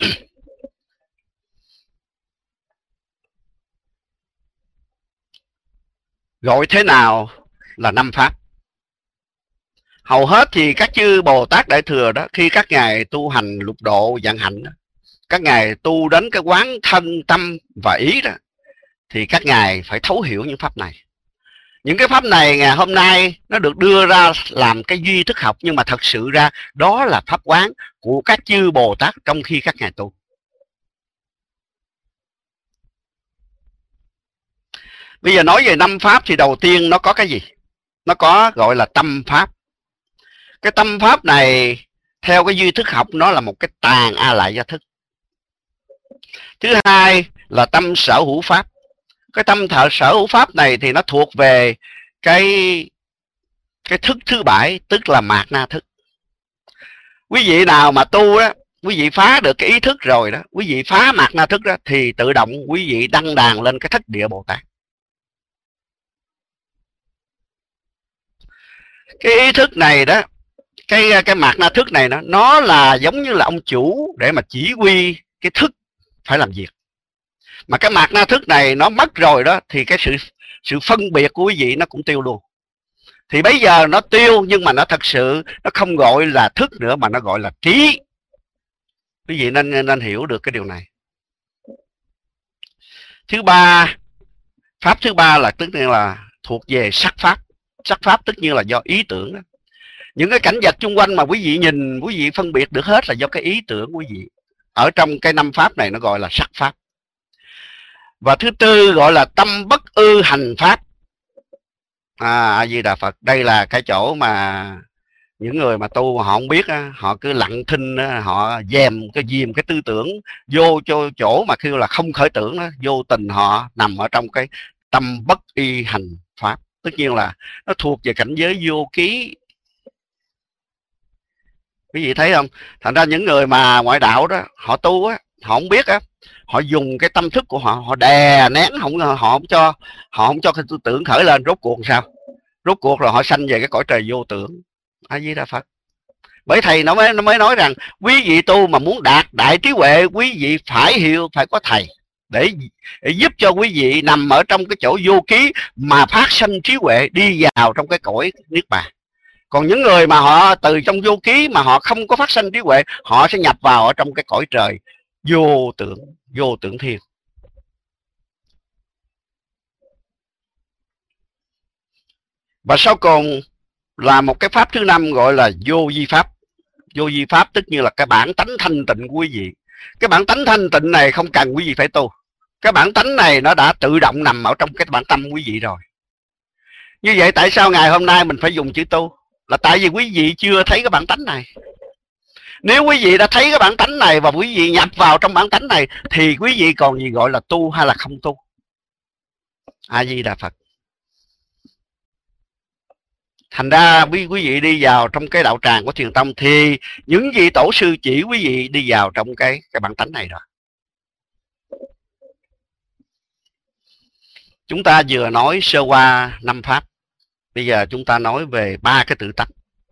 gọi thế nào là năm pháp. Hầu hết thì các chư Bồ Tát Đại Thừa đó, khi các ngài tu hành lục độ vận hạnh đó, các ngài tu đến cái quán thân tâm và ý đó, thì các ngài phải thấu hiểu những pháp này. Những cái pháp này ngày hôm nay nó được đưa ra làm cái duy thức học, nhưng mà thật sự ra đó là pháp quán của các chư Bồ Tát trong khi các ngài tu. Bây giờ nói về năm pháp thì đầu tiên nó có cái gì? Nó có gọi là tâm pháp. Cái tâm pháp này theo cái duy thức học nó là một cái tàn a lại gia thức. Thứ hai là tâm sở hữu pháp. Cái tâm thợ sở hữu pháp này thì nó thuộc về cái cái thức thứ bảy, tức là mạt na thức. Quý vị nào mà tu á, quý vị phá được cái ý thức rồi đó, quý vị phá mạt na thức đó, thì tự động quý vị đăng đàn lên cái thất địa Bồ Tát. Cái ý thức này đó, cái cái mạt na thức này nó nó là giống như là ông chủ để mà chỉ huy cái thức phải làm việc. Mà cái mạt na thức này nó mất rồi đó thì cái sự sự phân biệt của quý vị nó cũng tiêu luôn. Thì bây giờ nó tiêu, nhưng mà nó thật sự nó không gọi là thức nữa mà nó gọi là trí. Quý vị nên nên hiểu được cái điều này. Thứ ba, pháp thứ ba là tức là thuộc về sắc pháp. Sắc pháp tất nhiên là do ý tưởng đó. Những cái cảnh vật xung quanh mà quý vị nhìn, quý vị phân biệt được hết là do cái ý tưởng của quý vị. Ở trong cái năm pháp này nó gọi là sắc pháp. Và thứ tư gọi là tâm bất ư hành pháp. À, A Di Đà Phật. Đây là cái chỗ mà những người mà tu mà họ không biết á, họ cứ lặng thinh á, họ dèm cái dìm cái tư tưởng vô cho chỗ mà kêu là không khởi tưởng đó, vô tình họ nằm ở trong cái tâm bất y hành pháp. Tất nhiên là nó thuộc về cảnh giới vô ký. Quý vị thấy không? Thành ra những người mà ngoại đạo đó, họ tu á, họ không biết á, họ dùng cái tâm thức của họ, họ đè nén, không họ không cho họ không cho cái tư tưởng khởi lên. Rốt cuộc sao? Rốt cuộc rồi họ sanh về cái cõi trời vô tưởng. A Di Đà Phật. Bởi thầy nó mới nó mới nói rằng quý vị tu mà muốn đạt đại trí huệ, quý vị phải hiểu, phải có thầy để, để giúp cho quý vị nằm ở trong cái chỗ vô ký mà phát sinh trí huệ, đi vào trong cái cõi niết bàn. Còn những người mà họ từ trong vô ký mà họ không có phát sinh trí huệ, họ sẽ nhập vào ở trong cái cõi trời vô tưởng, vô tưởng thiên. Và sau cùng là một cái pháp thứ năm gọi là vô vi pháp. Vô vi pháp tất nhiên là cái bản tánh thanh tịnh của quý vị. Cái bản tánh thanh tịnh này không cần quý vị phải tu. Cái bản tánh này nó đã tự động nằm ở trong cái bản tâm quý vị rồi. Như vậy tại sao ngày hôm nay mình phải dùng chữ tu? Là tại vì quý vị chưa thấy cái bản tánh này. Nếu quý vị đã thấy cái bản tánh này và quý vị nhập vào trong bản tánh này thì quý vị còn gì gọi là tu hay là không tu? A Di Đà Phật. Thành ra quý quý vị đi vào trong cái đạo tràng của Thiền Tông thì những vị tổ sư chỉ quý vị đi vào trong cái cái bản tánh này rồi. Chúng ta vừa nói sơ qua năm pháp. Bây giờ chúng ta nói về ba cái tự tánh.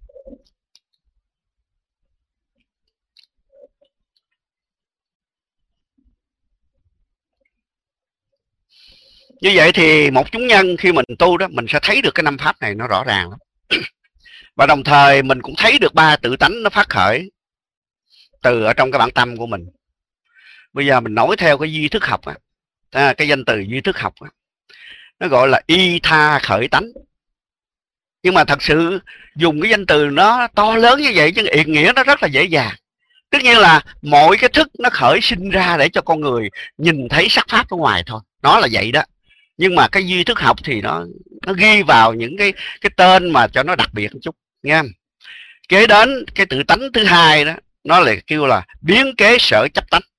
Như vậy thì một chúng nhân khi mình tu đó, mình sẽ thấy được cái năm pháp này nó rõ ràng lắm. Và đồng thời mình cũng thấy được ba tự tánh nó phát khởi từ ở trong cái bản tâm của mình. Bây giờ mình nói theo cái duy thức học á, à, cái danh từ duy thức học á, nó gọi là y tha khởi tánh. Nhưng mà thật sự dùng cái danh từ nó to lớn như vậy chứ ý nghĩa nó rất là dễ dàng. Tất nhiên là mọi cái thức nó khởi sinh ra để cho con người nhìn thấy sắc pháp ở ngoài thôi. Nó là vậy đó. Nhưng mà cái duy thức học thì nó nó ghi vào những cái cái tên mà cho nó đặc biệt một chút, nghe không? Kế đến cái tự tánh thứ hai đó, nó lại kêu là biến kế sở chấp tánh.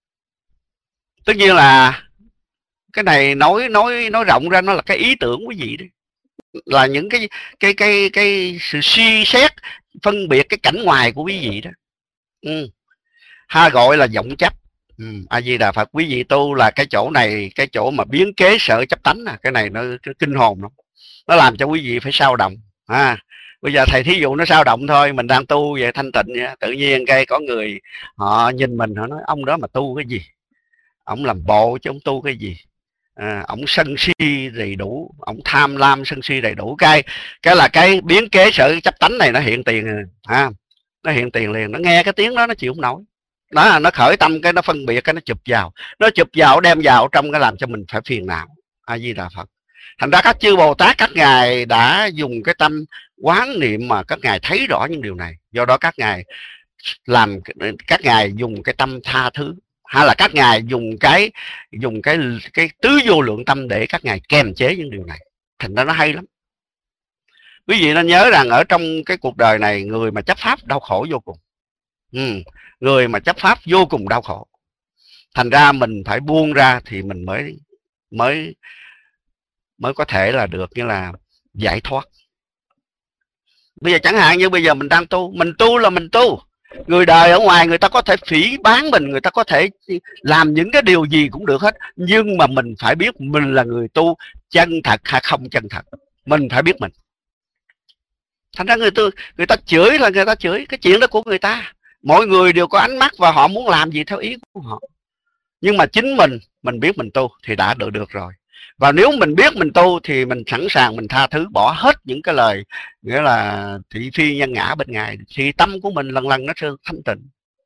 Tất nhiên là cái này nói nói nói rộng ra nó là cái ý tưởng quý vị đấy, là những cái cái cái cái sự suy xét phân biệt cái cảnh ngoài của quý vị đó. Ừ. Ha gọi là vọng chấp. Ừ. A Di Đà Phật. Quý vị tu là cái chỗ này, cái chỗ mà biến kế sở chấp tánh à, cái này nó kinh hồn lắm, nó làm cho quý vị phải sao động. À, bây giờ thầy thí dụ nó sao động thôi, mình đang tu về thanh tịnh vậy, tự nhiên cái có người họ nhìn mình, họ nói ông đó mà tu cái gì, ông làm bộ chứ ông tu cái gì, à, ông sân si đầy đủ, ông tham lam sân si đầy đủ, cái cái là cái biến kế sở chấp tánh này nó hiện tiền à, nó hiện tiền liền, nó nghe cái tiếng đó nó chịu không nổi. Đó, nó khởi tâm cái nó phân biệt cái nó chụp vào, nó chụp vào đem vào trong cái làm cho mình phải phiền não. A Di Đà Phật. Thành ra các chư Bồ Tát các ngài đã dùng cái tâm quán niệm mà các ngài thấy rõ những điều này. Do đó các ngài làm các ngài dùng cái tâm tha thứ, hay là các ngài dùng cái dùng cái cái tứ vô lượng tâm để các ngài kềm chế những điều này. Thành ra nó hay lắm. Quý vị nên nhớ rằng ở trong cái cuộc đời này, người mà chấp pháp đau khổ vô cùng. Ừ, người mà chấp pháp vô cùng đau khổ. Thành ra mình phải buông ra thì mình mới mới mới có thể là được như là giải thoát. Bây giờ chẳng hạn như bây giờ mình đang tu, mình tu là mình tu. Người đời ở ngoài người ta có thể phỉ báng mình, người ta có thể làm những cái điều gì cũng được hết, nhưng mà mình phải biết mình là người tu chân thật hay không chân thật. Mình phải biết mình. Thành ra người ta người ta chửi là người ta chửi cái chuyện đó của người ta. Mọi người đều có ánh mắt và họ muốn làm gì theo ý của họ. Nhưng mà chính mình mình biết mình tu thì đã được được rồi. Và nếu mình biết mình tu thì mình sẵn sàng mình tha thứ, bỏ hết những cái lời nghĩa là thị phi nhân ngã bên ngoài, thì tâm của mình lần lần nó sẽ thanh tịnh.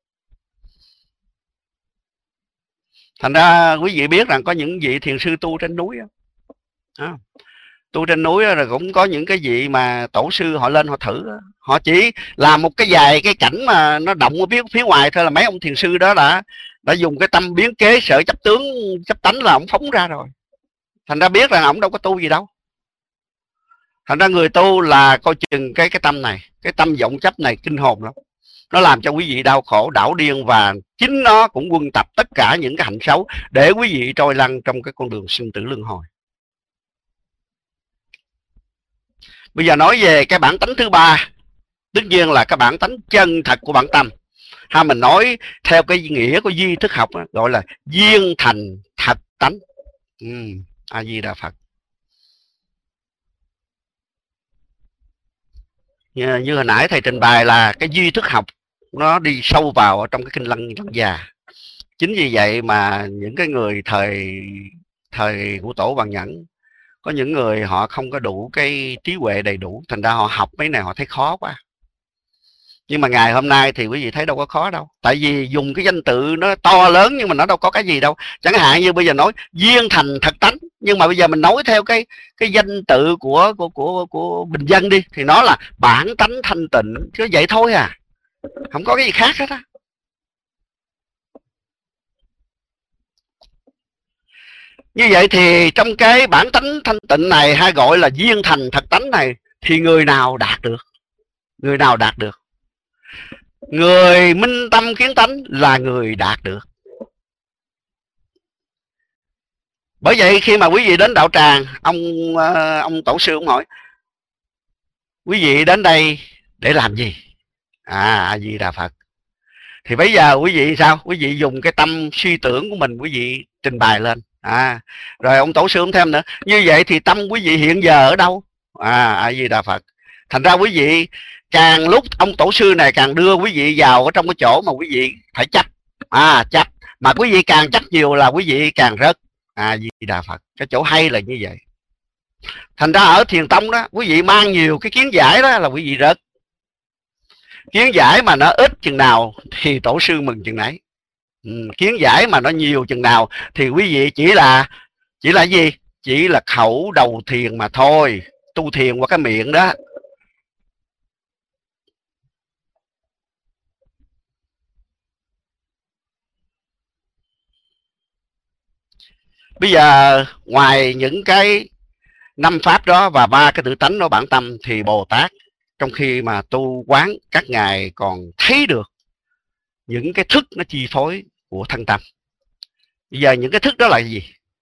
Thành ra quý vị biết rằng có những vị thiền sư tu trên núi đó. Tu trên núi rồi cũng có những cái vị mà tổ sư họ lên họ thử đó. Họ chỉ làm một cái vài cái cảnh mà nó động ở phía, phía ngoài thôi là mấy ông thiền sư đó đã đã dùng cái tâm biến kế sở chấp tướng chấp tánh là ông phóng ra rồi. Thành ra biết rằng ông đâu có tu gì đâu. Thành ra người tu là coi chừng cái cái tâm này, cái tâm vọng chấp này kinh hồn lắm. Nó làm cho quý vị đau khổ, đảo điên, và chính nó cũng quân tập tất cả những cái hạnh xấu để quý vị trôi lăn trong cái con đường sinh tử luân hồi. Bây giờ nói về cái bản tánh thứ ba, tất nhiên là cái bản tánh chân thật của bản tâm. Ha, mình nói theo cái nghĩa của duy thức học đó, gọi là duyên thành thật tánh. Ừ, A Di Đà Phật. Như, như hồi nãy thầy trình bày là cái duy thức học nó đi sâu vào ở trong cái kinh lăng lăng già. Chính vì vậy mà những cái người thời thời của Tổ Bằng Nhẫn, có những người họ không có đủ cái trí huệ đầy đủ, thành ra họ học mấy này họ thấy khó quá. Nhưng mà ngày hôm nay thì quý vị thấy đâu có khó đâu. Tại vì dùng cái danh tự nó to lớn nhưng mà nó đâu có cái gì đâu. Chẳng hạn như bây giờ nói duyên thành thật tánh, nhưng mà bây giờ mình nói theo cái cái danh tự của của của của bình dân đi thì nó là bản tánh thanh tịnh, chứ vậy thôi à. Không có cái gì khác hết á. Như vậy thì trong cái bản tánh thanh tịnh này, hay gọi là duyên thành thật tánh này, thì người nào đạt được? Người nào đạt được? Người minh tâm kiến tánh là người đạt được. Bởi vậy khi mà quý vị đến đạo tràng, ông ông tổ sư ông hỏi quý vị đến đây để làm gì? À, A Di Đà Phật. Thì bây giờ quý vị sao? Quý vị dùng cái tâm suy tưởng của mình quý vị trình bày lên. À, rồi ông tổ sư ông thêm nữa, như vậy thì tâm quý vị hiện giờ ở đâu? À, A Di Đà Phật. Thành ra quý vị càng lúc ông tổ sư này càng đưa quý vị vào ở trong cái chỗ mà quý vị phải chấp. À, chấp. Mà quý vị càng chấp nhiều là quý vị càng rớt. À, Di Đà Phật. Cái chỗ hay là như vậy. Thành ra ở thiền tông đó, quý vị mang nhiều cái kiến giải đó là quý vị rớt. Kiến giải mà nó ít chừng nào thì tổ sư mừng chừng nấy. Ừ, kiến giải mà nó nhiều chừng nào thì quý vị chỉ là chỉ là gì? Chỉ là khẩu đầu thiền mà thôi. Tu thiền qua cái miệng đó. Bây giờ ngoài những cái năm pháp đó và ba cái tự tánh đó bản tâm, thì Bồ Tát trong khi mà tu quán các ngài còn thấy được những cái thức nó chi phối của thân tâm. Bây giờ những cái thức đó là gì?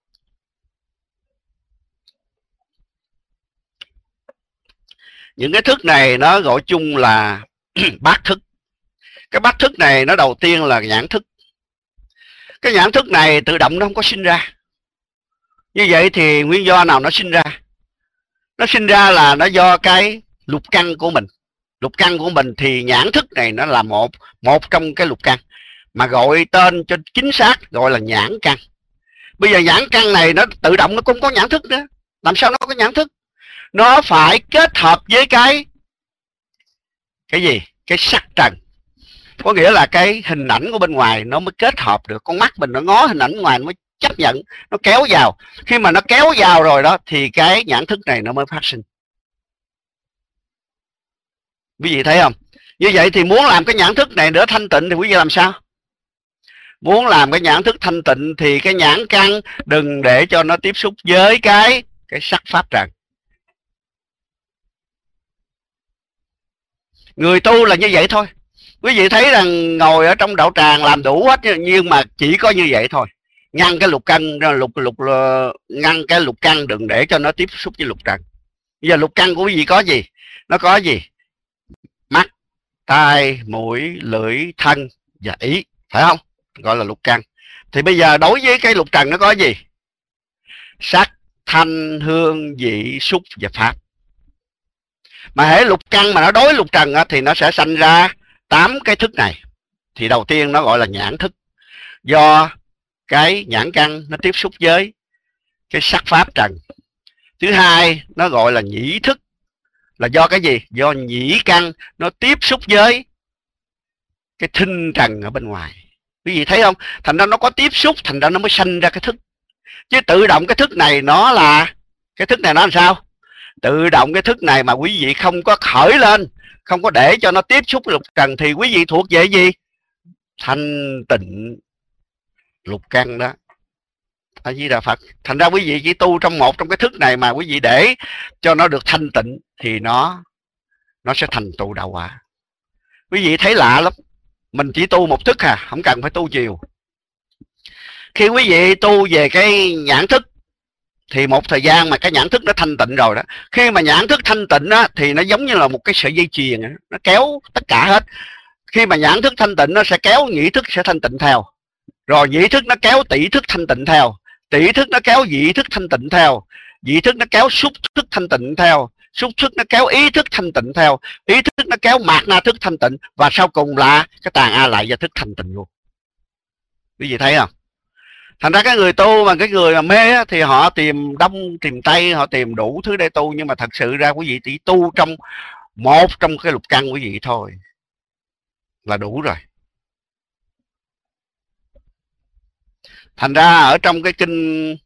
Những cái thức này nó gọi chung là bát thức. Cái bát thức này nó đầu tiên là nhãn thức. Cái nhãn thức này tự động nó không có sinh ra. Như vậy thì nguyên do nào nó sinh ra? Nó sinh ra là nó do cái lục căn của mình. Lục căn của mình thì nhãn thức này nó là một một trong cái lục căn, mà gọi tên cho chính xác gọi là nhãn căn. Bây giờ nhãn căn này nó tự động nó cũng có nhãn thức nữa. Làm sao nó có nhãn thức? Nó phải kết hợp với cái cái gì? Cái sắc trần. Có nghĩa là cái hình ảnh của bên ngoài nó mới kết hợp được. Con mắt mình nó ngó hình ảnh ngoài nó mới chấp nhận, nó kéo vào. Khi mà nó kéo vào rồi đó thì cái nhãn thức này nó mới phát sinh. Quý vị thấy không? Như vậy thì muốn làm cái nhãn thức này nữa thanh tịnh thì quý vị làm sao? Muốn làm cái nhãn thức thanh tịnh thì cái nhãn căn đừng để cho nó tiếp xúc với cái cái sắc pháp trần. Người tu là như vậy thôi. Quý vị thấy rằng ngồi ở trong đạo tràng làm đủ hết, nhưng mà chỉ có như vậy thôi. Ngăn cái lục căn, lục lục ngăn cái lục căn đừng để cho nó tiếp xúc với lục trần. Bây giờ lục căn của quý vị có gì? Nó có gì? Mắt, tai, mũi, lưỡi, thân và ý, phải không? Gọi là lục căn. Thì bây giờ đối với cái lục trần nó có gì? Sắc, thanh, hương, vị, xúc và pháp. Mà hễ lục căn mà nó đối lục trần á, thì nó sẽ sanh ra tám cái thức này. Thì đầu tiên nó gọi là nhãn thức, do cái nhãn căn nó tiếp xúc với cái sắc pháp trần. Thứ hai nó gọi là nhĩ thức, là do cái gì? Do nhĩ căn nó tiếp xúc với cái thinh trần ở bên ngoài. Quý vị thấy không? Thành ra nó có tiếp xúc, thành ra nó mới sanh ra cái thức. Chứ tự động cái thức này nó là, cái thức này nó làm sao? Tự động cái thức này mà quý vị không có khởi lên, không có để cho nó tiếp xúc với lục trần, thì quý vị thuộc về gì? Thanh tịnh lục căn đó. A Di Đà Phật. Thành ra quý vị chỉ tu trong một trong cái thức này mà quý vị để cho nó được thanh tịnh thì nó nó sẽ thành tựu đạo quả. Quý vị thấy lạ lắm, mình chỉ tu một thức à, không cần phải tu nhiều. Khi quý vị tu về cái nhãn thức thì một thời gian mà cái nhãn thức nó thanh tịnh rồi đó, khi mà nhãn thức thanh tịnh á, thì nó giống như là một cái sợi dây chuyền đó, nó kéo tất cả hết. Khi mà nhãn thức thanh tịnh nó sẽ kéo nhĩ thức sẽ thanh tịnh theo, rồi nhĩ thức nó kéo tỷ thức thanh tịnh theo, tỷ thức nó kéo dị thức thanh tịnh theo, dị thức nó kéo xúc thức thanh tịnh theo, xúc thức nó kéo ý thức thanh tịnh theo, ý thức nó kéo mạt na thức thanh tịnh, và sau cùng là cái tàn a lại gia thức thanh tịnh luôn. Quý vị thấy không? Thành ra cái người tu mà cái người mà mê á, thì họ tìm đông tìm tây, họ tìm đủ thứ để tu, nhưng mà thật sự ra quý vị chỉ tu trong một trong cái lục căn quý vị thôi là đủ rồi. Thành ra ở trong cái kinh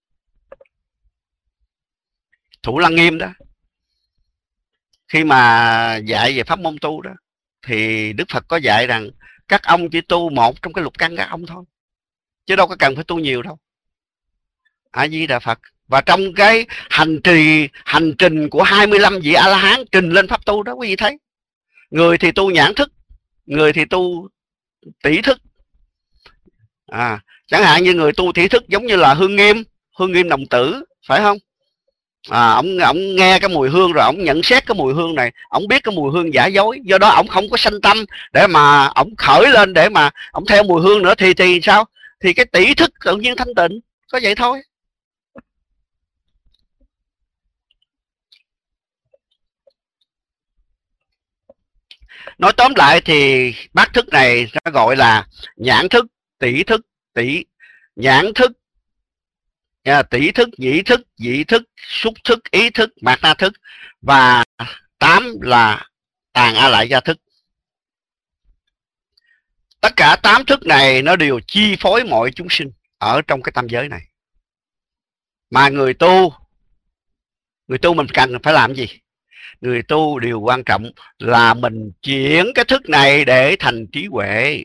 Thủ Lăng Nghiêm đó, khi mà dạy về pháp môn tu đó, thì Đức Phật có dạy rằng các ông chỉ tu một trong cái lục căn các ông thôi, chứ đâu có cần phải tu nhiều đâu. A Di Đà Phật. Và trong cái hành trì hành trình của hai mươi lăm vị A La Hán trình lên pháp tu đó, quý vị thấy, người thì tu nhãn thức, người thì tu tỷ thức. À, chẳng hạn như người tu tỷ thức giống như là Hương Nghiêm, Hương Nghiêm Đồng Tử, phải không? À, ông ông nghe cái mùi hương rồi ông nhận xét cái mùi hương này, ông biết cái mùi hương giả dối, do đó ông không có sanh tâm để mà ông khởi lên để mà ông theo mùi hương nữa, thì thì sao? Thì cái tỷ thức tự nhiên thanh tịnh, có vậy thôi. Nói tóm lại thì bát thức này nó gọi là nhãn thức, tỷ thức, tỷ nhãn thức, tỷ thức, nhĩ thức, dị thức, xúc thức, ý thức, mạt na thức, và tám là tàn a lại gia thức. Tất cả tám thức này nó đều chi phối mọi chúng sinh ở trong cái tam giới này. Mà người tu, người tu mình cần phải làm gì? Người tu điều quan trọng là mình chuyển cái thức này để thành trí huệ.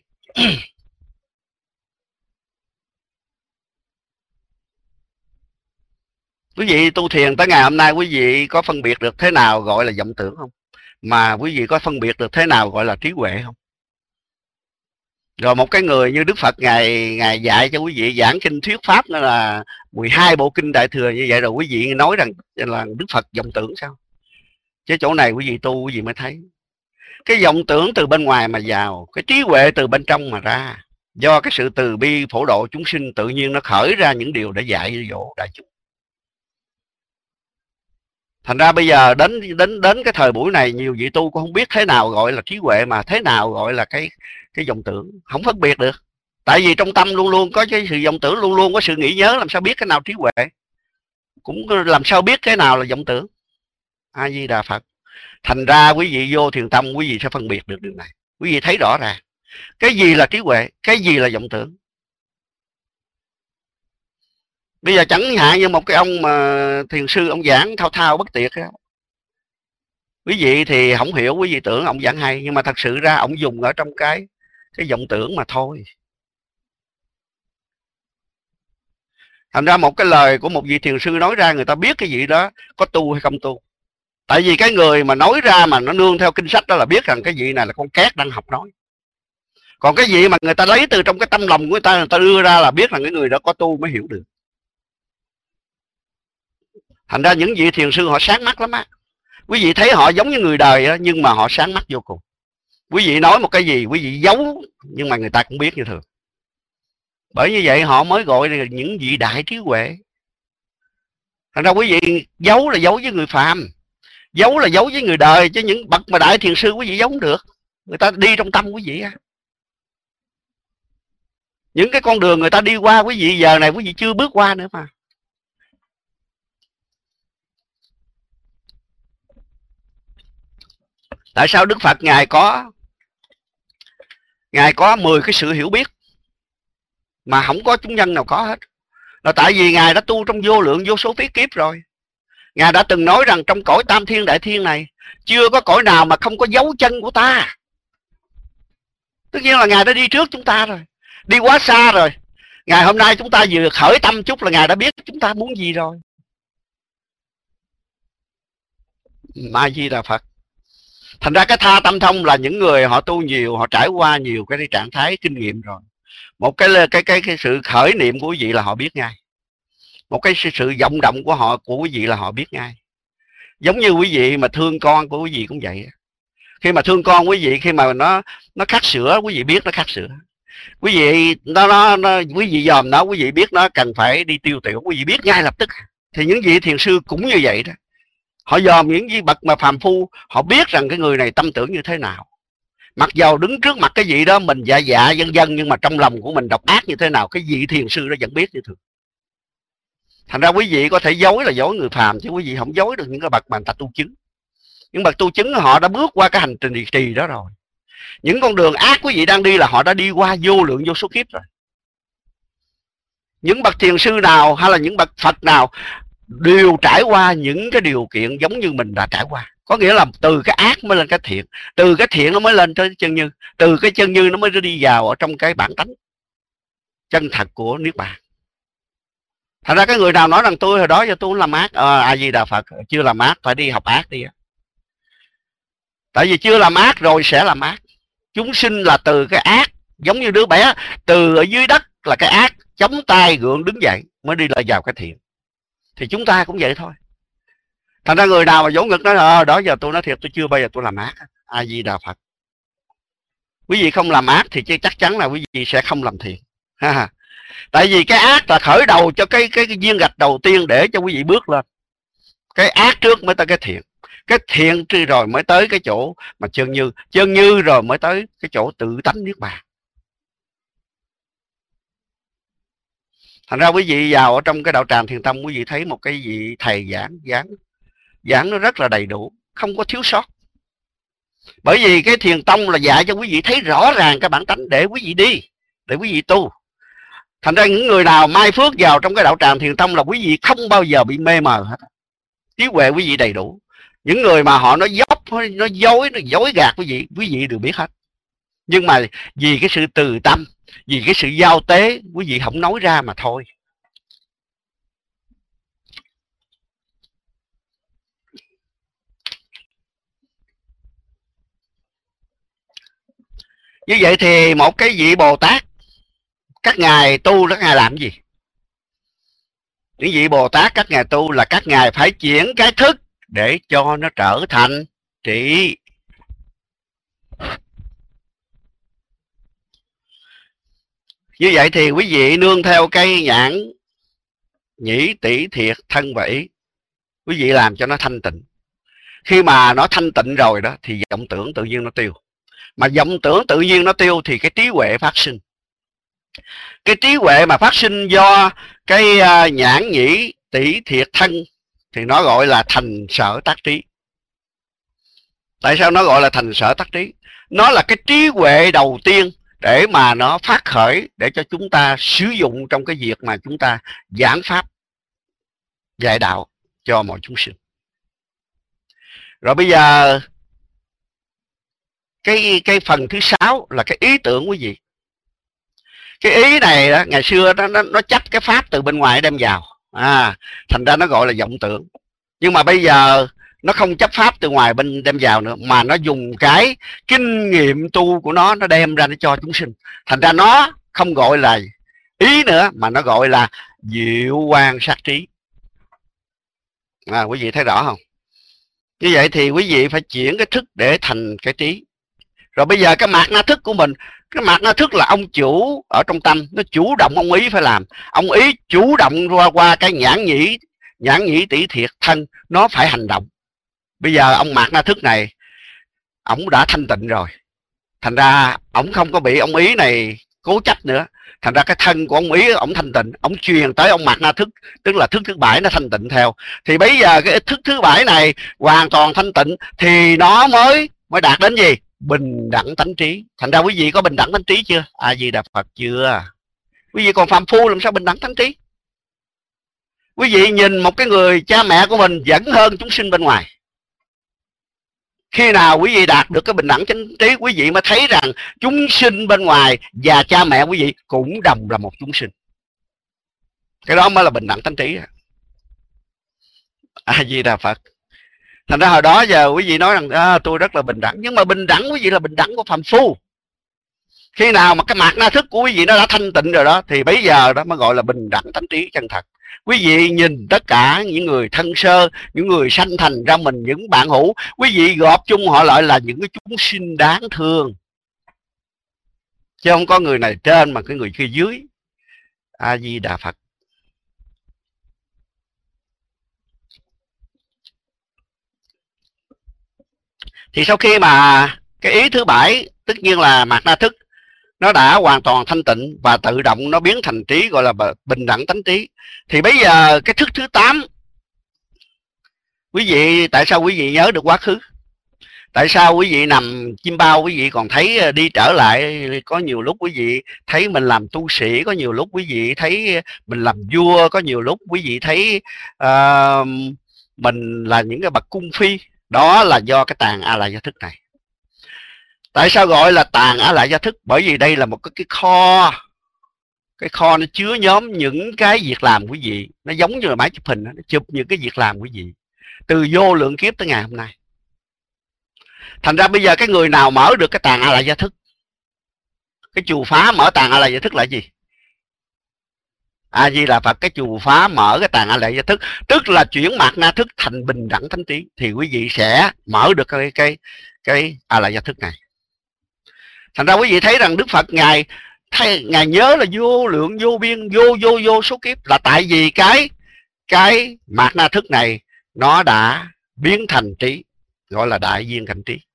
Quý vị tu thiền tới ngày hôm nay, quý vị có phân biệt được thế nào gọi là vọng tưởng không? Mà quý vị có phân biệt được thế nào gọi là trí huệ không? Rồi một cái người như Đức Phật Ngài, Ngài dạy cho quý vị giảng kinh thuyết pháp nữa là mười hai bộ kinh Đại Thừa như vậy, rồi quý vị nói rằng là Đức Phật vọng tưởng sao? Chứ chỗ này quý vị tu quý vị mới thấy cái vọng tưởng từ bên ngoài mà vào, cái trí huệ từ bên trong mà ra. Do cái sự từ bi phổ độ chúng sinh tự nhiên nó khởi ra những điều để dạy dỗ đại chúng. Thành ra bây giờ đến đến đến cái thời buổi này, nhiều vị tu cũng không biết thế nào gọi là trí huệ, mà thế nào gọi là cái cái vọng tưởng, không phân biệt được. Tại vì trong tâm luôn luôn có cái sự vọng tưởng, luôn luôn có sự nghĩ nhớ, làm sao biết cái nào trí huệ, cũng làm sao biết cái nào là vọng tưởng. A Di Đà Phật. Thành ra quý vị vô thiền tâm, quý vị sẽ phân biệt được điều này. Quý vị thấy rõ ràng cái gì là trí huệ, cái gì là vọng tưởng. Bây giờ chẳng hạn như một cái ông mà thiền sư, ông giảng thao thao bất tuyệt đó, quý vị thì không hiểu, quý vị tưởng ông giảng hay, nhưng mà thật sự ra ông dùng ở trong cái cái vọng tưởng mà thôi. Thành ra một cái lời của một vị thiền sư nói ra, người ta biết cái gì đó có tu hay không tu. Tại vì cái người mà nói ra mà nó nương theo kinh sách đó là biết rằng cái vị này là con két đang học nói. Còn cái gì mà người ta lấy từ trong cái tâm lòng của người ta, người ta đưa ra là biết là cái người đó có tu mới hiểu được. Thành ra những vị thiền sư họ sáng mắt lắm á. Quý vị thấy họ giống như người đời á, nhưng mà họ sáng mắt vô cùng. Quý vị nói một cái gì quý vị giấu, nhưng mà người ta cũng biết như thường. Bởi như vậy họ mới gọi là những vị đại trí huệ. Thành ra quý vị giấu là giấu với người phàm, Giấu là giấu với người đời, chứ những bậc mà đại thiền sư quý vị giấu không được. Người ta đi trong tâm quý vị á. Những cái con đường người ta đi qua quý vị giờ này quý vị chưa bước qua nữa mà. Tại sao Đức Phật Ngài có Ngài có mười cái sự hiểu biết mà không có chúng nhân nào có hết? Là tại vì Ngài đã tu trong vô lượng vô số kiếp rồi. Ngài đã từng nói rằng trong cõi tam thiên đại thiên này chưa có cõi nào mà không có dấu chân của ta. Tất nhiên là Ngài đã đi trước chúng ta rồi, đi quá xa rồi. Ngày hôm nay chúng ta vừa khởi tâm chút là Ngài đã biết chúng ta muốn gì rồi. Ma Di Đà Phật. Thành ra cái tha tâm thông là những người họ tu nhiều, họ trải qua nhiều cái trạng thái kinh nghiệm rồi. Một cái cái cái cái sự khởi niệm của quý vị là họ biết ngay. Một cái sự vọng động của họ của quý vị là họ biết ngay. Giống như quý vị mà thương con của quý vị cũng vậy. Khi mà thương con quý vị, khi mà nó nó khát sữa, quý vị biết nó khát sữa. Quý vị nó, nó, nó quý vị dòm nó, quý vị biết nó cần phải đi tiêu tiểu, quý vị biết ngay lập tức. Thì những vị thiền sư cũng như vậy đó. Họ dòm những vị bậc mà phàm phu, họ biết rằng cái người này tâm tưởng như thế nào. Mặc dầu đứng trước mặt cái vị đó mình dạ dạ dân dân, nhưng mà trong lòng của mình độc ác như thế nào, cái vị thiền sư đó vẫn biết như thường. Thành ra quý vị có thể dối là dối người phàm, chứ quý vị không dối được những cái bậc mà người ta tu chứng. Những bậc tu chứng họ đã bước qua cái hành trình trì trì đó rồi. Những con đường ác quý vị đang đi là họ đã đi qua vô lượng vô số kiếp rồi. Những bậc thiền sư nào hay là những bậc Phật nào đều trải qua những cái điều kiện giống như mình đã trải qua. Có nghĩa là từ cái ác mới lên cái thiện, từ cái thiện nó mới lên tới chân như, từ cái chân như nó mới đi vào ở trong cái bản tánh chân thật của Niết Bàn. Thành ra cái người nào nói rằng tôi hồi đó giờ tôi không làm ác, à, A Di Đà Phật, chưa làm ác phải đi học ác đi. Tại vì chưa làm ác rồi sẽ làm ác. Chúng sinh là từ cái ác, giống như đứa bé từ ở dưới đất là cái ác, chống tay gượng đứng dậy mới đi lại vào cái thiện. Thì chúng ta cũng vậy thôi. Thành ra người nào mà vỗ ngực nói ờ đó giờ tôi nói thiệt tôi chưa bao giờ tôi làm ác. A Di Đà Phật. Quý vị không làm ác thì chắc chắn là quý vị sẽ không làm thiện. Ha. Tại vì cái ác là khởi đầu cho cái, cái cái viên gạch đầu tiên để cho quý vị bước lên. Cái ác trước mới tới cái thiện, cái thiện rồi mới tới cái chỗ mà chân như, chân như rồi mới tới cái chỗ tự tánh Niết Bàn. Thành ra quý vị vào ở trong cái đạo tràng Thiền Tông, quý vị thấy một cái vị thầy giảng giảng giảng nó rất là đầy đủ, không có thiếu sót. Bởi vì cái Thiền Tông là dạy cho quý vị thấy rõ ràng cái bản tánh để quý vị đi, để quý vị tu. Thành ra những người nào mai phước vào trong cái đạo tràng Thiền Tông là quý vị không bao giờ bị mê mờ hết. Trí huệ quý vị đầy đủ. Những người mà họ nói dốc, nó dối, nó dối gạt quý vị, quý vị đều biết hết. Nhưng mà vì cái sự từ tâm, vì cái sự giao tế, quý vị không nói ra mà thôi. Như vậy thì một cái vị Bồ Tát, các ngài tu các ngài làm gì? Những vị Bồ Tát các ngài tu là các ngài phải chuyển cái thức để cho nó trở thành trị. Như vậy thì quý vị nương theo cây nhãn nhĩ tỷ thiệt thân và ý, quý vị làm cho nó thanh tịnh. Khi mà nó thanh tịnh rồi đó thì vọng tưởng tự nhiên nó tiêu. Mà vọng tưởng tự nhiên nó tiêu thì cái trí huệ phát sinh. Cái trí huệ mà phát sinh do cái nhãn nhĩ tỷ thiệt thân thì nó gọi là thành sở tác trí. Tại sao nó gọi là thành sở tác trí? Nó là cái trí huệ đầu tiên để mà nó phát khởi, để cho chúng ta sử dụng trong cái việc mà chúng ta giảng pháp dạy đạo cho mọi chúng sinh. Rồi bây giờ cái cái phần thứ sáu là cái ý tưởng quý vị. Cái ý này đó, ngày xưa nó, nó, nó chấp cái pháp từ bên ngoài đem vào, à, thành ra nó gọi là vọng tưởng. Nhưng mà bây giờ nó không chấp pháp từ ngoài bên đem vào nữa, mà nó dùng cái kinh nghiệm tu của nó, nó đem ra để cho chúng sinh. Thành ra nó không gọi là ý nữa, mà nó gọi là diệu quan sát trí. À, quý vị thấy rõ không? Như vậy thì quý vị phải chuyển cái thức để thành cái trí. Rồi bây giờ cái mạt na thức của mình, cái mạt na thức là ông chủ ở trong tâm, nó chủ động ông ý phải làm. Ông ý chủ động qua qua cái nhãn nhĩ, nhãn nhĩ tỷ thiệt thân, nó phải hành động. Bây giờ ông Mạt Na Thức này, ổng đã thanh tịnh rồi, thành ra ổng không có bị ông Ý này cố chấp nữa. Thành ra cái thân của ông Ý ổng thanh tịnh, ổng truyền tới ông Mạt Na Thức, tức là thức thứ bảy nó thanh tịnh theo. Thì bây giờ cái thức thứ bảy này hoàn toàn thanh tịnh thì nó mới mới đạt đến gì? Bình đẳng tánh trí. Thành ra quý vị có bình đẳng tánh trí chưa? A Di Đà Phật chưa? Quý vị còn phàm phu làm sao bình đẳng tánh trí? Quý vị nhìn một cái người cha mẹ của mình vẫn hơn chúng sinh bên ngoài. Khi nào quý vị đạt được cái bình đẳng tánh trí, quý vị mới thấy rằng chúng sinh bên ngoài và cha mẹ quý vị cũng đồng là một chúng sinh. Cái đó mới là bình đẳng tánh trí. A Di Đà Phật. Thành ra hồi đó giờ quý vị nói rằng à, tôi rất là bình đẳng, nhưng mà bình đẳng quý vị là bình đẳng của phàm phu. Khi nào mà cái Mạt Na Thức của quý vị nó đã thanh tịnh rồi đó, thì bây giờ đó mới gọi là bình đẳng tánh trí chân thật. Quý vị nhìn tất cả những người thân sơ, những người sanh thành ra mình, những bạn hữu, quý vị gộp chung họ lại là những cái chúng sinh đáng thương, chứ không có người này trên mà cái người kia dưới. A Di Đà Phật. Thì sau khi mà cái ý thứ bảy, tất nhiên là Mạt Na Thức, nó đã hoàn toàn thanh tịnh và tự động nó biến thành trí, gọi là bình đẳng tánh trí. Thì bây giờ cái thức thứ tám, quý vị tại sao quý vị nhớ được quá khứ? Tại sao quý vị nằm chim bao quý vị còn thấy đi trở lại? Có nhiều lúc quý vị thấy mình làm tu sĩ, có nhiều lúc quý vị thấy mình làm vua, có nhiều lúc quý vị thấy uh, mình là những cái bậc cung phi. Đó là do cái tàn A Lại Gia Thức này. Tại sao gọi là tàn Á Lại Gia Thức? Bởi vì đây là một cái, cái kho. Cái kho nó chứa nhóm những cái việc làm quý vị. Nó giống như là máy chụp hình, nó chụp những cái việc làm quý vị từ vô lượng kiếp tới ngày hôm nay. Thành ra bây giờ cái người nào mở được cái tàn A Lại Gia Thức, cái chù phá mở tàn A Lại Gia Thức là gì? A Di Đà Phật. Cái chù phá mở cái tàn A Lại Gia Thức, tức là chuyển Mạt Na Thức thành bình đẳng tánh trí, thì quý vị sẽ mở được cái cái cái A Lại Gia Thức này. Thành ra quý vị thấy rằng Đức Phật ngài thay, ngài nhớ là vô lượng vô biên vô vô vô số kiếp, là tại vì cái cái Mạt Na Thức này nó đã biến thành trí, gọi là đại viên cảnh trí.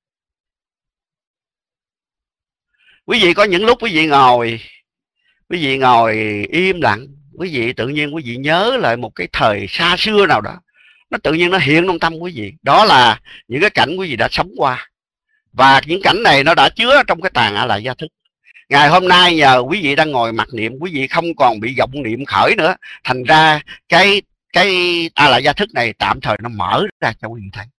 Quý vị có những lúc quý vị ngồi, quý vị ngồi im lặng, quý vị tự nhiên quý vị nhớ lại một cái thời xa xưa nào đó, nó tự nhiên nó hiện trong tâm quý vị. Đó là những cái cảnh quý vị đã sống qua, và những cảnh này nó đã chứa trong cái tàn A Lại Gia Thức. Ngày hôm nay nhờ quý vị đang ngồi mặc niệm, quý vị không còn bị vọng niệm khởi nữa, thành ra cái cái A Lại Gia Thức này tạm thời nó mở ra cho quý vị thấy.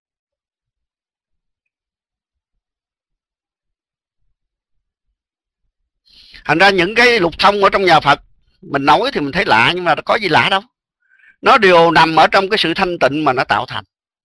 Thành ra những cái lục thông ở trong nhà Phật mình nói thì mình thấy lạ, nhưng mà có gì lạ đâu, nó đều nằm ở trong cái sự thanh tịnh mà nó tạo thành.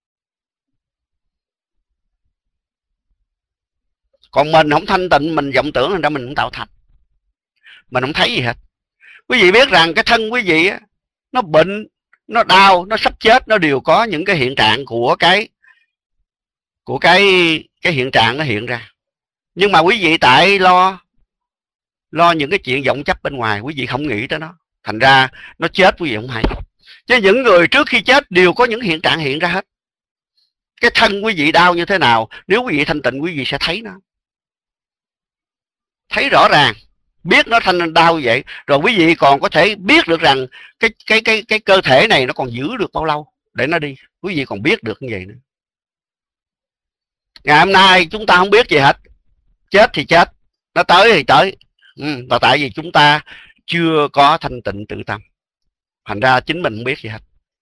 Còn mình không thanh tịnh, mình vọng tưởng, thành ra mình không tạo thành, mình không thấy gì hết. Quý vị biết rằng cái thân quý vị á, nó bệnh, nó đau, nó sắp chết, nó đều có những cái hiện trạng của cái của cái cái hiện trạng nó hiện ra. Nhưng mà quý vị tại lo lo những cái chuyện vọng chấp bên ngoài, quý vị không nghĩ tới nó, thành ra nó chết quý vị không hay. Chứ những người trước khi chết đều có những hiện trạng hiện ra hết. Cái thân quý vị đau như thế nào, nếu quý vị thanh tịnh quý vị sẽ thấy nó, thấy rõ ràng, biết nó thanh đau vậy, rồi quý vị còn có thể biết được rằng cái cái cái cái cơ thể này nó còn giữ được bao lâu để nó đi, quý vị còn biết được như vậy nữa. Ngày hôm nay chúng ta không biết gì hết, chết thì chết, nó tới thì tới, ừ, và tại vì chúng ta chưa có thanh tịnh tự tâm, thành ra chính mình không biết gì hết.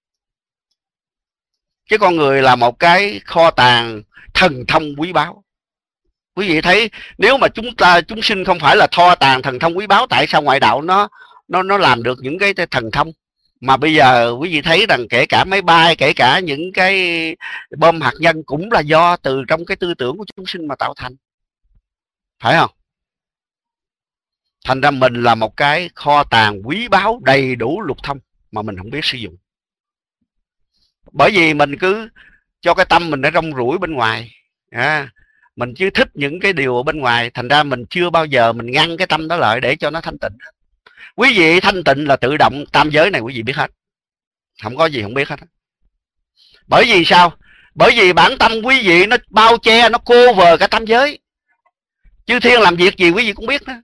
Chứ con người là một cái kho tàng thần thông quý báu. Quý vị thấy nếu mà chúng ta chúng sinh không phải là kho tàng thần thông quý báu, tại sao ngoại đạo nó nó nó làm được những cái thần thông mà bây giờ quý vị thấy rằng kể cả máy bay, kể cả những cái bom hạt nhân cũng là do từ trong cái tư tưởng của chúng sinh mà tạo thành, phải không? Thành ra mình là một cái kho tàng quý báu đầy đủ lục thông mà mình không biết sử dụng, bởi vì mình cứ cho cái tâm mình nó rong ruổi bên ngoài, à, mình chưa thích những cái điều ở bên ngoài, thành ra mình chưa bao giờ mình ngăn cái tâm đó lại để cho nó thanh tịnh. Quý vị thanh tịnh là tự động tam giới này quý vị biết hết, không có gì không biết hết. Bởi vì sao? Bởi vì bản tâm quý vị nó bao che, nó cô vờ cả tam giới. Chư thiên làm việc gì quý vị cũng biết đó.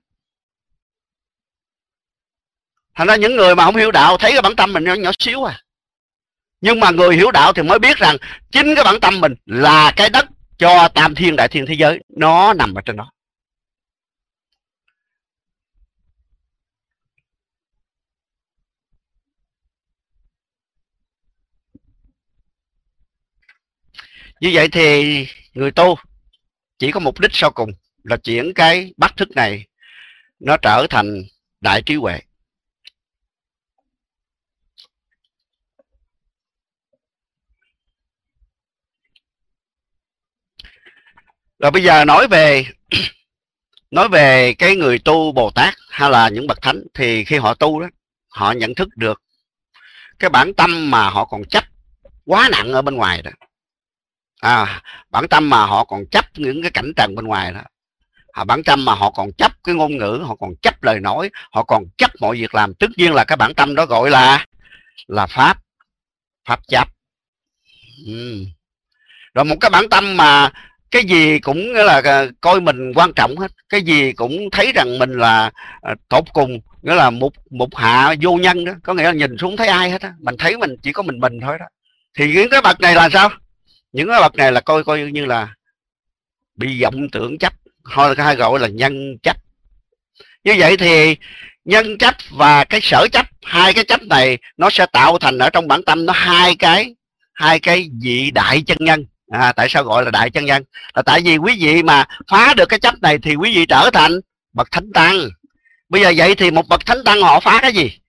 Thành ra những người mà không hiểu đạo thấy cái bản tâm mình nhỏ, nhỏ xíu à. Nhưng mà người hiểu đạo thì mới biết rằng chính cái bản tâm mình là cái đất cho tam thiên đại thiên thế giới, nó nằm ở trên đó. Như vậy thì người tu chỉ có mục đích sau cùng là chuyển cái bát thức này nó trở thành đại trí huệ. Rồi bây giờ nói về nói về cái người tu Bồ Tát hay là những bậc thánh, thì khi họ tu đó, họ nhận thức được cái bản tâm mà họ còn chấp quá nặng ở bên ngoài đó. À, bản tâm mà họ còn chấp những cái cảnh trần bên ngoài đó. À, bản tâm mà họ còn chấp cái ngôn ngữ, họ còn chấp lời nói, họ còn chấp mọi việc làm. Tất nhiên là cái bản tâm đó gọi là là pháp, pháp chấp. Ừ. Rồi một cái bản tâm mà cái gì cũng là coi mình quan trọng hết, cái gì cũng thấy rằng mình là tột cùng, nghĩa là một một hạ vô nhân đó, có nghĩa là nhìn xuống thấy ai hết á, mình thấy mình chỉ có mình mình thôi đó. Thì những cái bậc này là sao? Những cái bậc này là coi coi như là bị vọng tưởng chấp, hoặc hay gọi là nhân chấp. Như vậy thì nhân chấp và cái sở chấp, hai cái chấp này nó sẽ tạo thành ở trong bản tâm nó hai cái hai cái vị đại chân nhân. À, tại sao gọi là đại chân nhân? Là tại vì quý vị mà phá được cái chấp này thì quý vị trở thành bậc thánh tăng. Bây giờ vậy thì một bậc thánh tăng họ phá cái gì?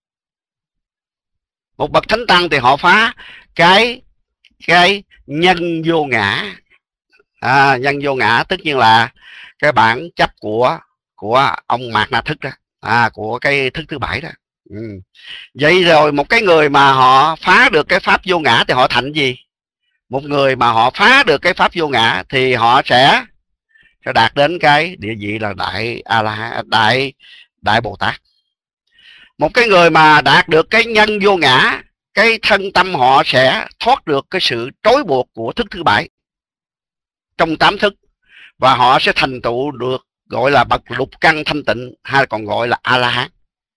Một bậc thánh tăng thì họ phá cái cái nhân vô ngã. À, nhân vô ngã tất nhiên là cái bản chấp của của ông Mạt Na Thức đó, à, của cái thức thứ bảy đó. Ừ. Vậy rồi một cái người mà họ phá được cái pháp vô ngã thì họ thành gì? Một người mà họ phá được cái pháp vô ngã thì họ sẽ sẽ đạt đến cái địa vị là đại a la đại đại Bồ Tát. Một cái người mà đạt được cái nhân vô ngã, cái thân tâm họ sẽ thoát được cái sự trói buộc của thức thứ bảy trong tám thức, và họ sẽ thành tựu được gọi là bậc lục căn thanh tịnh, hay còn gọi là a la hán.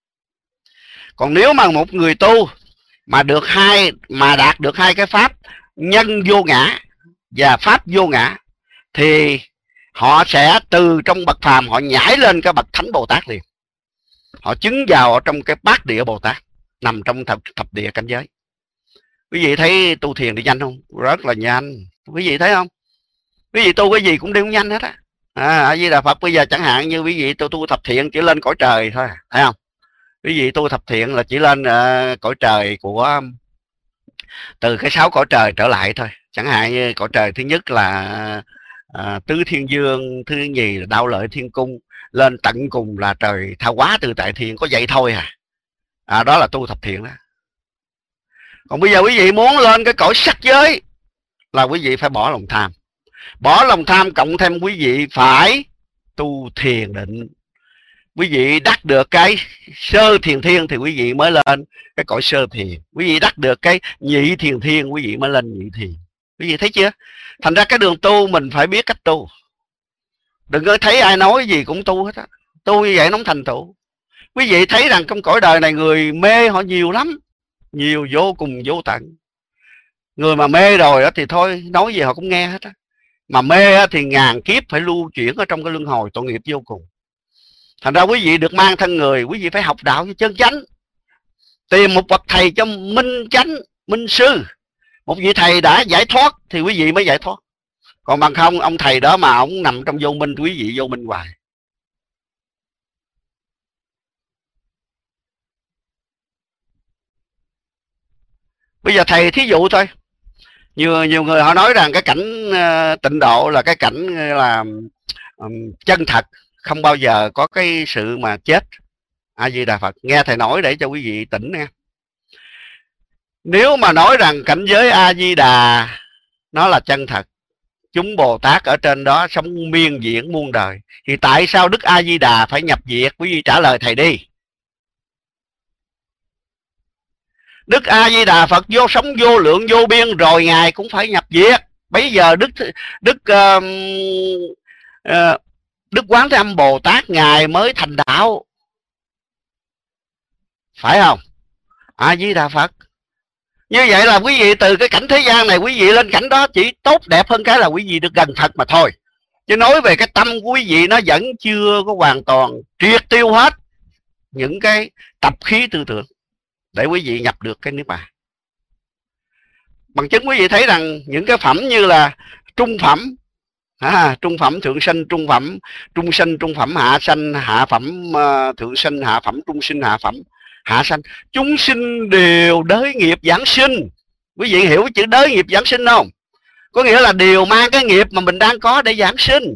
Còn nếu mà một người tu mà được hai mà đạt được hai cái pháp nhân vô ngã và pháp vô ngã thì họ sẽ từ trong bậc phàm họ nhảy lên cái bậc thánh Bồ Tát liền. Họ chứng vào ở trong cái bát địa Bồ Tát, nằm trong thập, thập địa cảnh giới. Quý vị thấy tu thiền đi nhanh không? Rất là nhanh. Quý vị thấy không? Quý vị tu cái gì cũng đều nhanh hết á. À, A Di Đà Phật bây giờ chẳng hạn như quý vị tu tu thập thiện chỉ lên cõi trời thôi, thấy không? Quý vị tu thập thiện là chỉ lên uh, cõi trời của từ cái sáu cõi trời trở lại thôi. Chẳng hạn như cõi trời thứ nhất là uh, tứ thiên dương, thứ nhì là đao lợi thiên cung, lên tận cùng là trời tha hóa từ tại thiên, có vậy thôi à. À, đó là tu thập thiện đó. Còn bây giờ quý vị muốn lên cái cõi sắc giới là quý vị phải bỏ lòng tham. Bỏ lòng tham cộng thêm quý vị phải tu thiền định. Quý vị đắc được cái sơ thiền thiên thì quý vị mới lên cái cõi sơ thiền. Quý vị đắc được cái nhị thiền thiên quý vị mới lên nhị thiền. Quý vị thấy chưa? Thành ra cái đường tu mình phải biết cách tu. Đừng có thấy ai nói gì cũng tu hết á. Tu như vậy nó không thành tựu. Quý vị thấy rằng trong cõi đời này người mê họ nhiều lắm, nhiều vô cùng vô tận. Người mà mê rồi thì thôi, nói gì họ cũng nghe hết á. Mà mê thì ngàn kiếp phải lưu chuyển ở trong cái luân hồi tội nghiệp vô cùng. Thành ra quý vị được mang thân người, quý vị phải học đạo cho chân chánh. Tìm một bậc thầy cho minh chánh, minh sư. Một vị thầy đã giải thoát thì quý vị mới giải thoát. Còn bằng không, ông thầy đó mà ông nằm trong vô minh, quý vị vô minh hoài. Bây giờ thầy thí dụ thôi. Nhiều, nhiều người họ nói rằng cái cảnh uh, tịnh độ là cái cảnh là um, chân thật, không bao giờ có cái sự mà chết. A Di Đà Phật, nghe thầy nói để cho quý vị tỉnh nha. Nếu mà nói rằng cảnh giới A Di Đà nó là chân thật, chúng Bồ Tát ở trên đó sống miên viễn muôn đời, thì tại sao Đức A Di Đà phải nhập diệt? Quý vị trả lời thầy đi. Đức A Di Đà Phật vô sống vô lượng vô biên rồi ngài cũng phải nhập diệt. Bây giờ Đức Đức uh, uh, Đức Quán Thế Âm Bồ Tát ngài mới thành đạo, phải không? A Di Đà Phật. Như vậy là quý vị từ cái cảnh thế gian này quý vị lên cảnh đó chỉ tốt đẹp hơn cái là quý vị được gần Phật mà thôi. Chứ nói về cái tâm của quý vị nó vẫn chưa có hoàn toàn triệt tiêu hết những cái tập khí tư tưởng để quý vị nhập được cái niết bàn. Bằng chứng quý vị thấy rằng những cái phẩm như là trung phẩm, à, trung phẩm thượng sanh, trung phẩm trung sanh, trung phẩm hạ sanh, hạ phẩm uh, thượng sanh, hạ phẩm trung sinh, hạ phẩm hạ sanh, chúng sinh đều đới nghiệp giảng sinh. Quý vị hiểu chữ đới nghiệp giảng sinh không? Có nghĩa là đều mang cái nghiệp mà mình đang có để giảng sinh.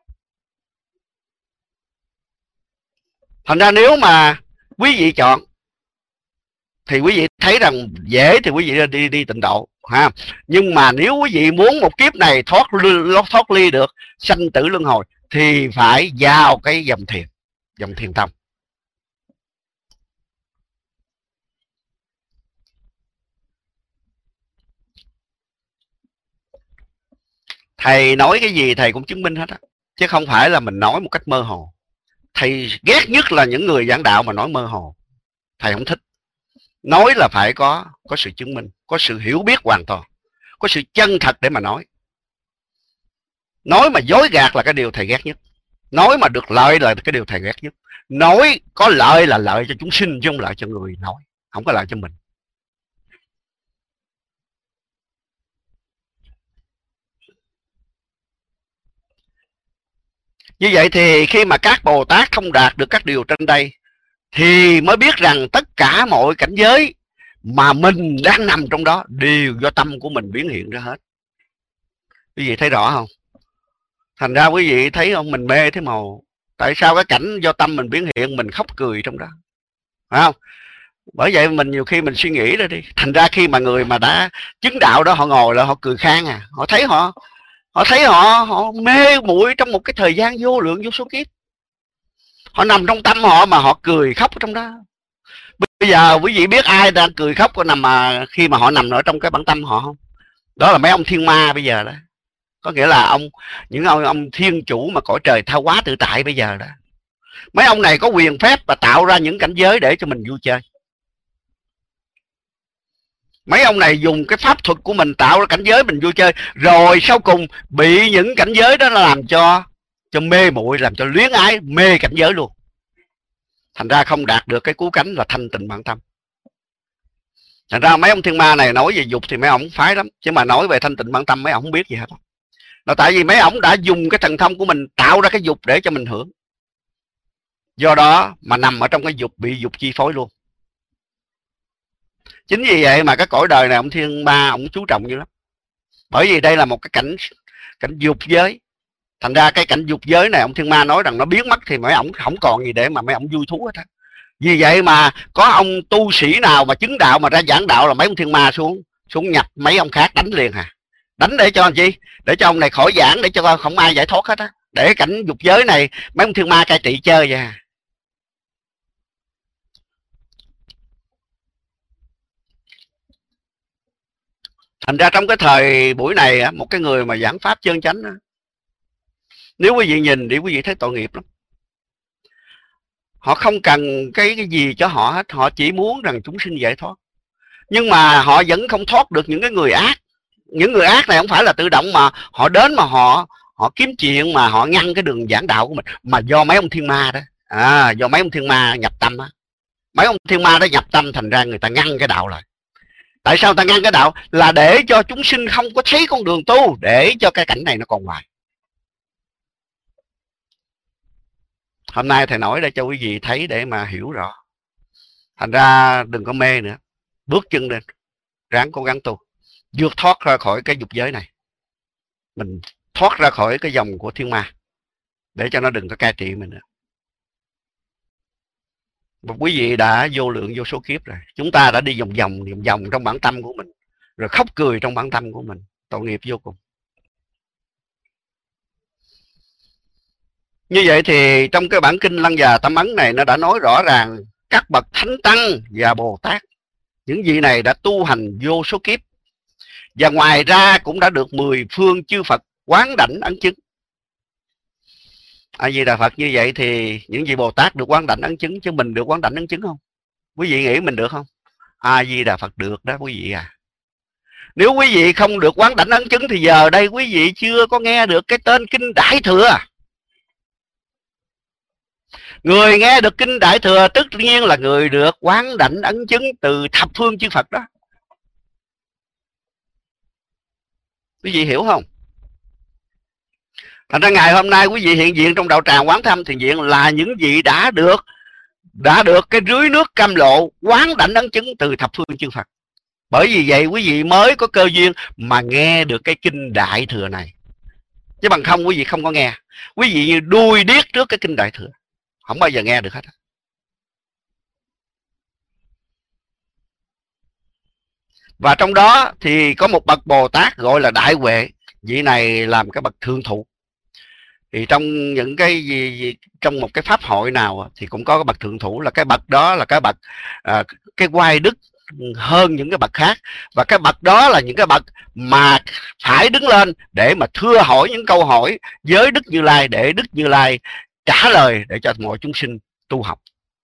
Thành ra nếu mà quý vị chọn thì quý vị thấy rằng dễ thì quý vị đi đi tịnh độ ha. Nhưng mà nếu quý vị muốn một kiếp này thoát thoát ly được sanh tử luân hồi thì phải vào cái dòng thiền, dòng thiền tông. Thầy nói cái gì thầy cũng chứng minh hết á, chứ không phải là mình nói một cách mơ hồ. Thầy ghét nhất là những người giảng đạo mà nói mơ hồ. Thầy không thích. Nói là phải có có sự chứng minh, có sự hiểu biết hoàn toàn, có sự chân thật để mà nói. Nói mà dối gạt là cái điều thầy ghét nhất. Nói mà được lợi là cái điều thầy ghét nhất. Nói có lợi là lợi cho chúng sinh chứ không lợi cho người nói, không có lợi cho mình. Như vậy thì khi mà các Bồ Tát thông đạt được các điều trên đây thì mới biết rằng tất cả mọi cảnh giới mà mình đang nằm trong đó đều do tâm của mình biến hiện ra hết. Quý vị thấy rõ không? Thành ra quý vị thấy không, mình mê thế màu. Tại sao cái cảnh do tâm mình biến hiện mình khóc cười trong đó, phải không? Bởi vậy mình nhiều khi mình suy nghĩ ra đi. Thành ra khi mà người mà đã chứng đạo đó họ ngồi là họ cười khang à. Họ thấy họ Họ thấy họ họ mê muội trong một cái thời gian vô lượng vô số kiếp. Họ nằm trong tâm họ mà họ cười khóc trong đó. Bây giờ quý vị biết ai đang cười khóc có nằm mà khi mà họ nằm ở trong cái bản tâm họ không? Đó là mấy ông thiên ma bây giờ đó. Có nghĩa là ông những ông, ông thiên chủ mà cõi trời tha hóa tự tại bây giờ đó. Mấy ông này có quyền phép và tạo ra những cảnh giới để cho mình vui chơi. Mấy ông này dùng cái pháp thuật của mình tạo ra cảnh giới mình vui chơi, rồi sau cùng bị những cảnh giới đó nó làm cho cho mê muội, làm cho luyến ái, mê cảnh giới luôn. Thành ra không đạt được cái cứu cánh là thanh tịnh bản tâm. Thành ra mấy ông thiên ma này nói về dục thì mấy ông phái lắm, chứ mà nói về thanh tịnh bản tâm mấy ông không biết gì hết. Là tại vì mấy ông đã dùng cái thần thông của mình tạo ra cái dục để cho mình hưởng. Do đó mà nằm ở trong cái dục, bị dục chi phối luôn. Chính vì vậy mà cái cõi đời này ông thiên ma ông chú trọng dữ lắm. Bởi vì đây là một cái cảnh cảnh dục giới. Thành ra cái cảnh dục giới này ông thiên ma nói rằng nó biến mất thì mấy ông không còn gì để mà mấy ông vui thú hết á. Vì vậy mà có ông tu sĩ nào mà chứng đạo mà ra giảng đạo là mấy ông thiên ma xuống xuống nhập mấy ông khác đánh liền à. Đánh để cho làm chi? Để cho ông này khỏi giảng, để cho không ai giải thoát hết á. Để cảnh dục giới này mấy ông thiên ma cai trị chơi vậy à. Thành ra trong cái thời buổi này một cái người mà giảng pháp chân chánh, nếu quý vị nhìn thì quý vị thấy tội nghiệp lắm. Họ không cần cái, cái gì cho họ hết, họ chỉ muốn rằng chúng sinh giải thoát. Nhưng mà họ vẫn không thoát được những cái người ác. Những người ác này không phải là tự động mà họ đến mà họ họ kiếm chuyện mà họ ngăn cái đường giảng đạo của mình, mà do mấy ông thiên ma đó. À, do mấy ông thiên ma nhập tâm á. Mấy ông thiên ma đó nhập tâm, thành ra người ta ngăn cái đạo lại. Tại sao ta ngăn cái đạo? Là để cho chúng sinh không có thấy con đường tu, để cho cái cảnh này nó còn hoài. Hôm nay thầy nói để cho quý vị thấy để mà hiểu rõ. Thành ra đừng có mê nữa, bước chân lên, ráng cố gắng tu, vượt thoát ra khỏi cái dục giới này, mình thoát ra khỏi cái dòng của thiên ma, để cho nó đừng có cai trị mình nữa. Và quý vị đã vô lượng vô số kiếp rồi, chúng ta đã đi vòng vòng vòng vòng trong bản tâm của mình, rồi khóc cười trong bản tâm của mình, tội nghiệp vô cùng. Như vậy thì trong cái bản kinh Lăng Già Tâm Ấn này nó đã nói rõ ràng các bậc thánh tăng và Bồ Tát Những vị này đã tu hành vô số kiếp, và ngoài ra cũng đã được mười phương chư Phật quán đảnh ấn chứng. A Di Đà Phật. Như vậy thì những vị Bồ Tát được quán đảnh ấn chứng, chứ mình được quán đảnh ấn chứng không? Quý vị nghĩ mình được không? A Di Đà Phật được đó quý vị à. Nếu quý vị không được quán đảnh ấn chứng thì giờ đây quý vị chưa có nghe được cái tên Kinh Đại Thừa. Người nghe được Kinh Đại Thừa tất nhiên là người được quán đảnh ấn chứng từ thập phương chư Phật đó. Quý vị hiểu không? Thành ra ngày hôm nay quý vị hiện diện trong đạo tràng Quán Thâm Thiền Viện là những vị đã được đã được cái rưới nước cam lộ quán đảnh ấn chứng từ thập phương chư Phật. Bởi vì vậy quý vị mới có cơ duyên mà nghe được cái Kinh Đại Thừa này. Chứ bằng không quý vị không có nghe. Quý vị như đuôi điếc trước cái Kinh Đại Thừa, không bao giờ nghe được hết. Và trong đó thì có một bậc Bồ Tát gọi là Đại Huệ. Vị này làm cái bậc thượng thụ. Thì trong những cái gì, trong một cái pháp hội nào thì cũng có cái bậc thượng thủ, là cái bậc đó là cái bậc à, cái oai đức hơn những cái bậc khác. Và cái bậc đó là những cái bậc mà phải đứng lên để mà thưa hỏi những câu hỏi với Đức Như Lai, để Đức Như Lai trả lời để cho mọi chúng sinh tu học.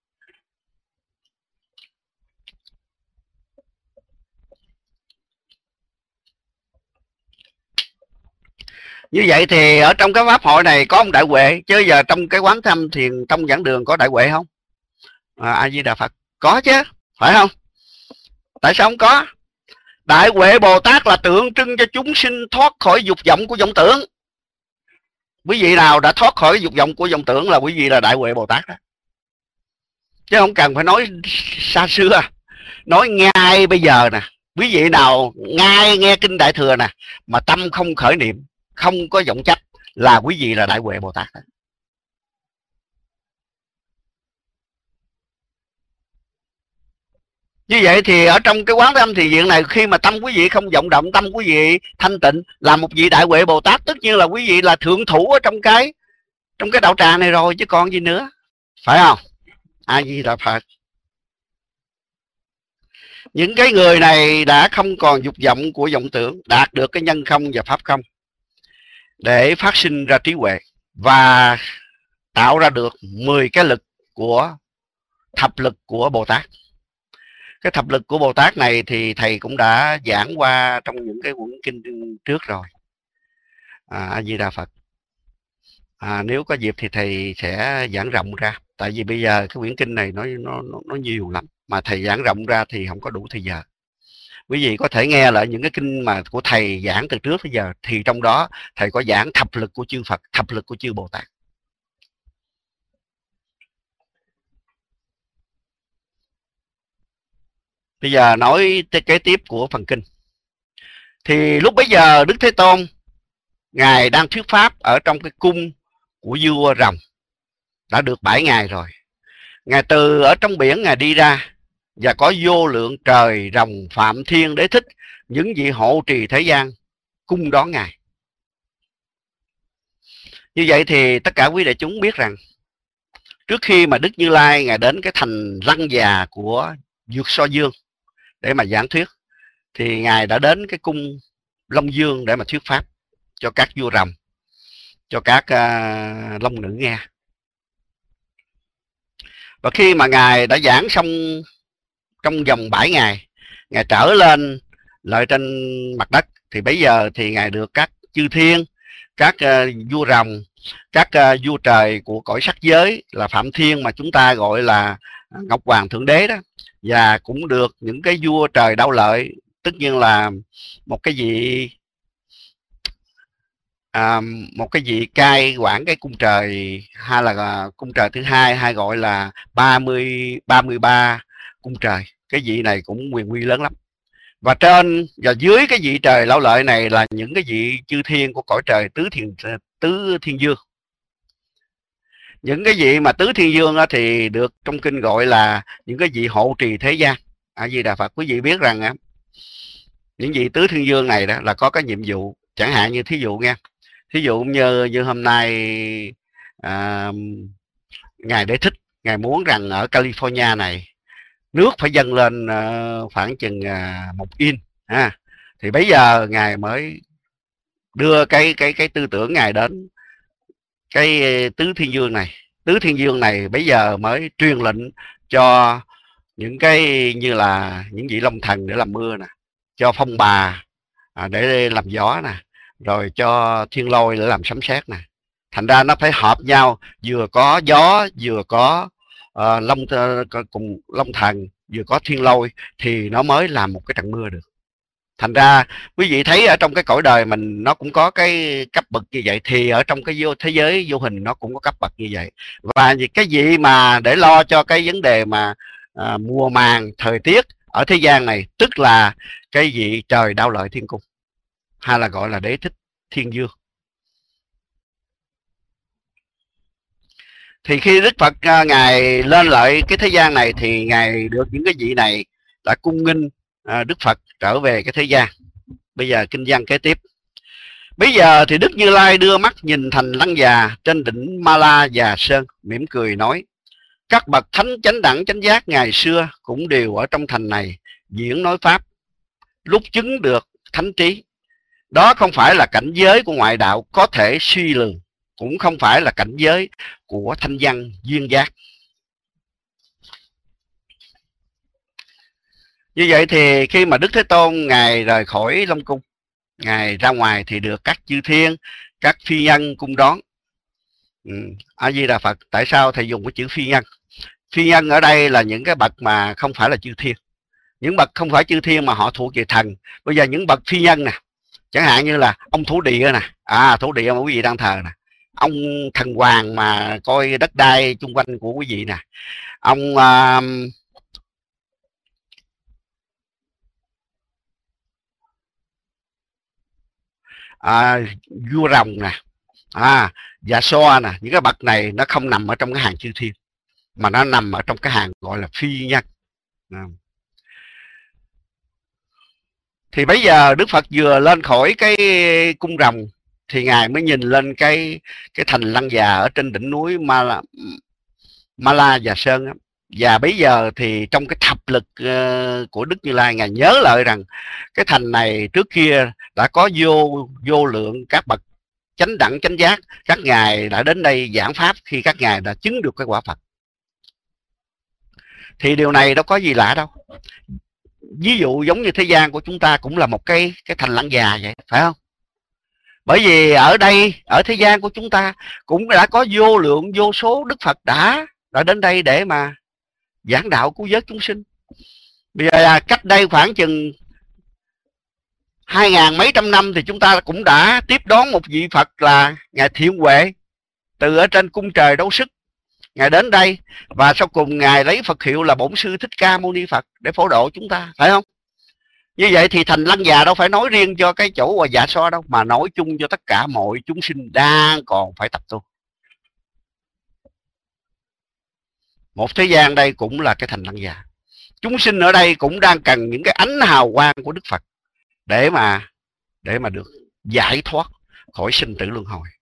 Như vậy thì ở trong cái pháp hội này có ông Đại Huệ, chứ giờ trong cái Quán Thâm Thiền Tông Giảng Đường có Đại Huệ không? À, A Di Đà Phật. Có chứ, phải không? Tại sao không có? Đại Huệ Bồ Tát là tượng trưng cho chúng sinh thoát khỏi dục vọng của vọng tưởng. Quý vị nào đã thoát khỏi dục vọng của vọng tưởng là quý vị là Đại Huệ Bồ Tát đó. Chứ không cần phải nói xa xưa, nói ngay bây giờ nè. Quý vị nào ngay nghe Kinh Đại Thừa nè mà tâm không khởi niệm, không có vọng chấp là quý vị là Đại Huệ Bồ Tát đó. Như vậy thì ở trong cái Quán Thâm Thiền Viện này, khi mà tâm quý vị không vọng động, tâm quý vị thanh tịnh, là một vị Đại Huệ Bồ Tát, tất nhiên là quý vị là thượng thủ ở trong cái trong cái đạo tràng này rồi, chứ còn gì nữa, phải không? A Di Đà Phật. Những cái người này đã không còn dục vọng của vọng tưởng, đạt được cái nhân không và pháp không, để phát sinh ra trí huệ và tạo ra được mười cái lực của thập lực của Bồ Tát. Cái thập lực của Bồ Tát này thì thầy cũng đã giảng qua trong những cái quyển kinh trước rồi. À, A Di Đà Phật. À, nếu có dịp thì thầy sẽ giảng rộng ra. Tại vì bây giờ cái quyển kinh này nó nó nó nhiều lắm, mà thầy giảng rộng ra thì không có đủ thời giờ. Quý vị có thể nghe lại những cái kinh mà của thầy giảng từ trước tới giờ, thì trong đó thầy có giảng thập lực của chư Phật, thập lực của chư Bồ Tát. Bây giờ nói kế tiếp của phần kinh. Thì lúc bấy giờ Đức Thế Tôn Ngài đang thuyết pháp ở trong cái cung của vua Rồng, đã được bảy ngày rồi. Ngài từ ở trong biển Ngài đi ra, và có vô lượng trời rồng Phạm Thiên Đế Thích, những vị hộ trì thế gian cung đón Ngài. Như vậy thì tất cả quý đại chúng biết rằng, trước khi mà Đức Như Lai Ngài đến cái thành Lăng Già của Dược So Dương để mà giảng thuyết, thì Ngài đã đến cái cung Long Dương để mà thuyết pháp cho các vua rồng, cho các uh, long nữ nghe. Và khi mà Ngài đã giảng xong trong vòng bảy ngày, Ngài trở lên lại trên mặt đất, thì bây giờ thì Ngài được các chư thiên, các uh, vua rồng, các uh, vua trời của cõi sắc giới là Phạm Thiên, mà chúng ta gọi là Ngọc Hoàng Thượng Đế đó, và cũng được những cái vua trời Đau Lợi, tất nhiên là một cái vị à, một cái vị cai quản cái cung trời, hay là cung trời thứ hai, hay gọi là ba mươi ba mươi ba cung trời. Cái vị này cũng quyền uy lớn lắm. Và trên và dưới cái vị trời Lão Lợi này là những cái vị chư thiên của cõi trời tứ thiên tứ thiên dương. Những cái vị mà tứ thiên dương thì được trong kinh gọi là những cái vị hộ trì thế gian. A Di Đà Phật. Quý vị biết rằng những vị tứ thiên dương này đó là có cái nhiệm vụ, chẳng hạn như thí dụ nha, thí dụ như như hôm nay à, Ngài Đế Thích, Ngài muốn rằng ở California này nước phải dâng lên uh, khoảng chừng uh, một in ha. Thì bây giờ ngài mới đưa cái cái cái tư tưởng ngài đến cái tứ thiên dương này. Tứ thiên dương này bây giờ mới truyền lệnh cho những cái như là những vị long thần để làm mưa nè, cho phong bà à, để làm gió nè, rồi cho thiên lôi để làm sấm sét nè. Thành ra nó phải hợp nhau, vừa có gió, vừa có uh, long uh, cùng long thần, vừa có thiên lôi thì nó mới làm một cái trận mưa được. Thành ra quý vị thấy ở trong cái cõi đời mình nó cũng có cái cấp bậc như vậy, thì ở trong cái vô thế giới vô hình nó cũng có cấp bậc như vậy. Và cái gì mà để lo cho cái vấn đề mà à, mùa màng thời tiết ở thế gian này, tức là cái vị trời Đao Lợi Thiên Cung, hay là gọi là Đế Thích Thiên Dương. Thì khi Đức Phật uh, ngài lên lại cái thế gian này thì ngài được những cái vị này đã cung nghinh uh, Đức Phật trở về cái thế gian. Bây giờ kinh văn kế tiếp. Bây giờ thì Đức Như Lai đưa mắt nhìn thành Lăng Già trên đỉnh Ma La Già Sơn, mỉm cười nói: các bậc thánh chánh đẳng chánh giác ngày xưa cũng đều ở trong thành này diễn nói pháp, lúc chứng được thánh trí. Đó không phải là cảnh giới của ngoại đạo có thể suy lường, cũng không phải là cảnh giới của thanh văn duyên giác. Như vậy thì khi mà Đức Thế Tôn ngài rời khỏi Long Cung, ngài ra ngoài thì được các chư thiên, các phi nhân cung đón. ừ. A Di Đà Phật. Tại sao thầy dùng cái chữ phi nhân? Phi nhân ở đây là những cái bậc mà không phải là chư thiên, những bậc không phải chư thiên mà họ thuộc về thần. Bây giờ những bậc phi nhân nè, chẳng hạn như là ông Thổ Địa nè, à Thổ Địa mà quý vị đang thờ nè, ông thần hoàng mà coi đất đai chung quanh của quý vị nè, ông uh, à, vua rồng nè, à dạ so nè, những cái bậc này nó không nằm ở trong cái hàng chư thiên, mà nó nằm ở trong cái hàng gọi là phi nhân. à. Thì bây giờ Đức Phật vừa lên khỏi cái cung rồng thì ngài mới nhìn lên cái cái thành Lăng Già ở trên đỉnh núi Ma La, Ma La Già Sơn. Và bây giờ thì trong cái thập lực uh, của Đức Như Lai, ngài nhớ lại rằng cái thành này trước kia đã có vô vô lượng các bậc chánh đẳng chánh giác, các ngài đã đến đây giảng pháp khi các ngài đã chứng được cái quả Phật. Thì điều này đâu có gì lạ đâu. Ví dụ giống như thế gian của chúng ta cũng là một cái cái thành Lăng Già vậy, phải không? Bởi vì ở đây, ở thế gian của chúng ta cũng đã có vô lượng vô số Đức Phật đã đã đến đây để mà giảng đạo cứu vớt chúng sinh. Bây giờ cách đây khoảng chừng hai ngàn mấy trăm năm thì chúng ta cũng đã tiếp đón một vị Phật là ngài Thiện Huệ từ ở trên cung trời Đấu Sức. Ngài đến đây và sau cùng ngài lấy Phật hiệu là Bổn Sư Thích Ca Mâu Ni Phật để phổ độ chúng ta, phải không? Như vậy thì thành Lăng Già đâu phải nói riêng cho cái chỗ Hòa Dạ So đâu, mà nói chung cho tất cả mọi chúng sinh đang còn phải tập tu. Một thế gian đây cũng là cái thành Lăng Già. Chúng sinh ở đây cũng đang cần những cái ánh hào quang của Đức Phật để mà để mà được giải thoát khỏi sinh tử luân hồi.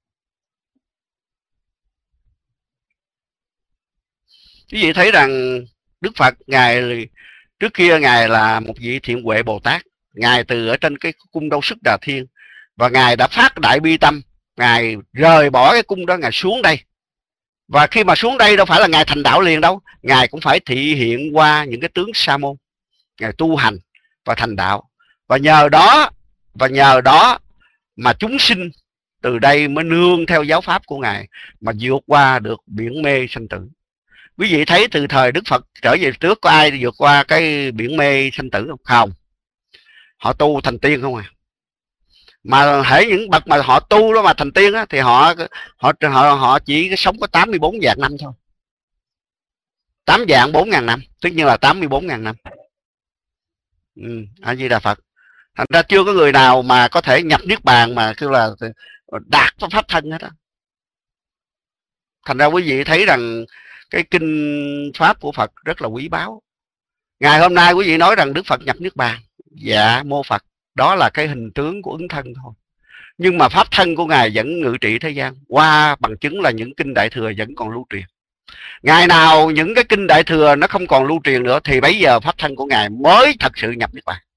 Quý vị thấy rằng Đức Phật ngài trước kia ngài là một vị Thiện Huệ Bồ Tát, ngài từ ở trên cái cung Đấu Sức Đà Thiên và ngài đã phát đại bi tâm, ngài rời bỏ cái cung đó, ngài xuống đây. Và khi mà xuống đây đâu phải là ngài thành đạo liền đâu, ngài cũng phải thị hiện qua những cái tướng sa môn, ngài tu hành và thành đạo. Và nhờ đó và nhờ đó mà chúng sinh từ đây mới nương theo giáo pháp của ngài mà vượt qua được biển mê sanh tử. Quý vị thấy từ thời Đức Phật trở về trước có ai vượt qua cái biển mê sanh tử không? Không. Họ tu thành tiên không à. Mà hễ những bậc mà họ tu đó mà thành tiên á, thì họ họ họ họ chỉ sống có tám mươi bốn vạn năm thôi. tám vạn bốn ngàn năm, tất nhiên là tám mươi bốn ngàn năm. Ừ, A Di Đà Phật. Thành ra chưa có người nào mà có thể nhập niết bàn mà kêu là đạt pháp thân hết á. Thành ra quý vị thấy rằng cái kinh pháp của Phật rất là quý báu. Ngày hôm nay quý vị nói rằng Đức Phật nhập niết bàn, dạ mô Phật, đó là cái hình tướng của ứng thân thôi. Nhưng mà pháp thân của ngài vẫn ngự trị thế gian, qua bằng chứng là những kinh Đại Thừa vẫn còn lưu truyền. Ngày nào những cái kinh Đại Thừa nó không còn lưu truyền nữa thì bây giờ pháp thân của Ngài mới thật sự nhập Niết Bàn.